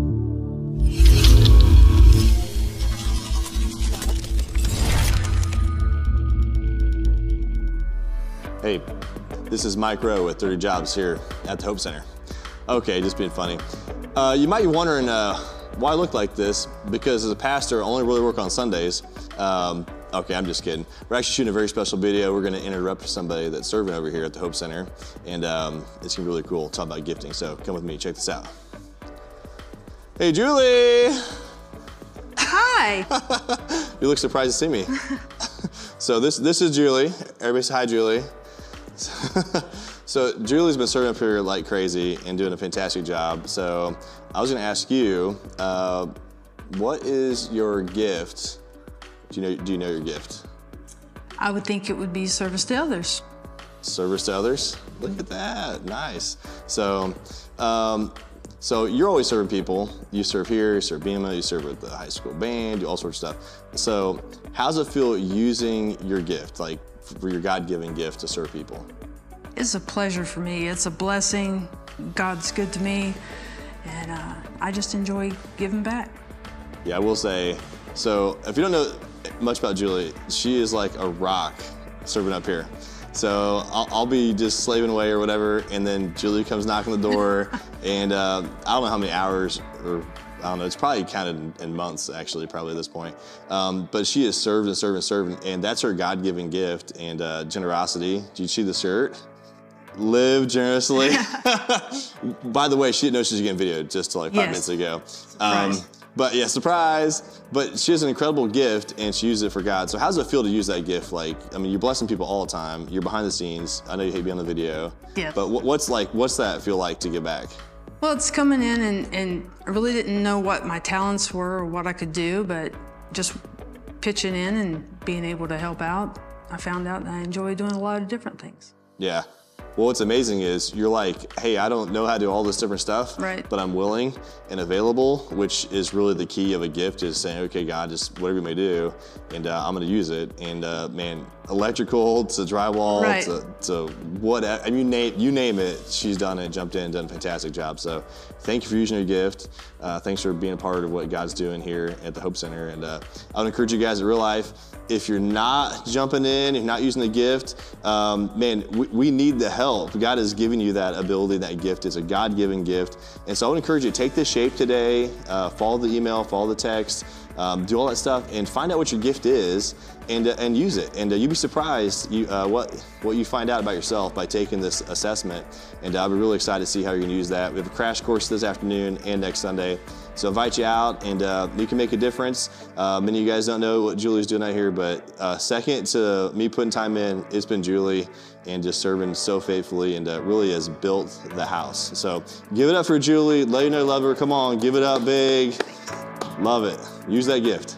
Hey, this is Mike Rowe with 30 Jobs here at the Hope Center. Okay, just being funny. You might be wondering why I look like this, because as a pastor, I only really work on Sundays. Okay, I'm just kidding. We're actually shooting a very special video. We're gonna interrupt somebody that's serving over here at the Hope Center, and it's gonna be really cool, talk about gifting. So come with me, check this out. Hey, Julie! Hi! You look surprised to see me. So this is Julie. Everybody say hi, Julie. So Julie's been serving up here like crazy and doing a fantastic job. So I was gonna ask you, what is your gift? Do you know your gift? I would think it would be service to others. Service to others? Look at that, nice. So you're always serving people. You serve here, you serve BEMA, you serve with the high school band, do all sorts of stuff. So how does it feel using your gift, like for your God-given gift to serve people? It's a pleasure for me. It's a blessing. God's good to me, and I just enjoy giving back. Yeah, I will say, so if you don't know much about Julie, she is like a rock serving up here. So I'll be just slaving away or whatever, and then Julie comes knocking the door, and I don't know how many hours, or I don't know, it's probably counted in months actually, probably at this point. But she has served and served and served, and that's her God-given gift and generosity. Do you see the shirt? Live generously. By the way, she didn't know she was getting videoed just like 5 minutes ago. But yeah, surprise. But she has an incredible gift and she uses it for God. So how does it feel to use that gift? Like, I mean, you're blessing people all the time. You're behind the scenes. I know you hate being on the video. Yeah. But what's that feel like to give back? Well, it's coming in and I really didn't know what my talents were or what I could do, but just pitching in and being able to help out, I found out that I enjoy doing a lot of different things. Yeah. Well, what's amazing is you're like, hey, I don't know how to do all this different stuff, but I'm willing and available, which is really the key of a gift, is saying, okay, God, just whatever you may do, and I'm gonna use it. And man, electrical to drywall to whatever, I mean, you name it, she's done it, jumped in, done a fantastic job. So thank you for using your gift. Thanks for being a part of what God's doing here at the Hope Center. And I would encourage you guys in real life, if you're not jumping in, if you're not using the gift, man, we need the help. God is giving you that ability, that gift. It's a God-given gift. And so I would encourage you to take this shape today, follow the email, follow the text, do all that stuff, and find out what your gift is, and use it. And you'd be surprised what you find out about yourself by taking this assessment. And I'll be really excited to see how you're gonna use that. We have a crash course this afternoon and next Sunday. So I invite you out, and you can make a difference. Many of you guys don't know what Julie's doing out here, but second to me putting time in, it's been Julie, and just serving so faithfully, and really has built the house. So give it up for Julie. Let you know you love her. Come on, give it up big. Love it. Use that gift.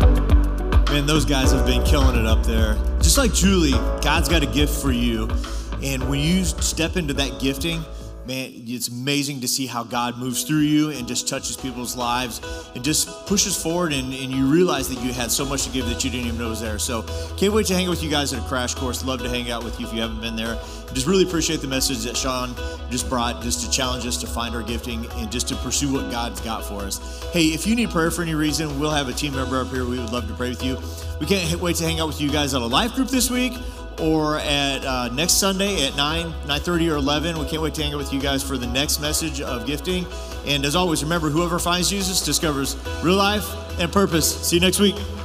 Man, those guys have been killing it up there. Just like Julie, God's got a gift for you. And when you step into that gifting, man, it's amazing to see how God moves through you and just touches people's lives and just pushes forward, and you realize that you had so much to give that you didn't even know was there. So can't wait to hang out with you guys at a crash course. Love to hang out with you if you haven't been there. Just really appreciate the message that Sean just brought, just to challenge us to find our gifting and just to pursue what God's got for us. Hey, if you need prayer for any reason, we'll have a team member up here. We would love to pray with you. We can't wait to hang out with you guys at a life group this week, or at next Sunday at 9, 9:30 or 11. We can't wait to hang out with you guys for the next message of gifting. And as always, remember, whoever finds Jesus discovers real life and purpose. See you next week.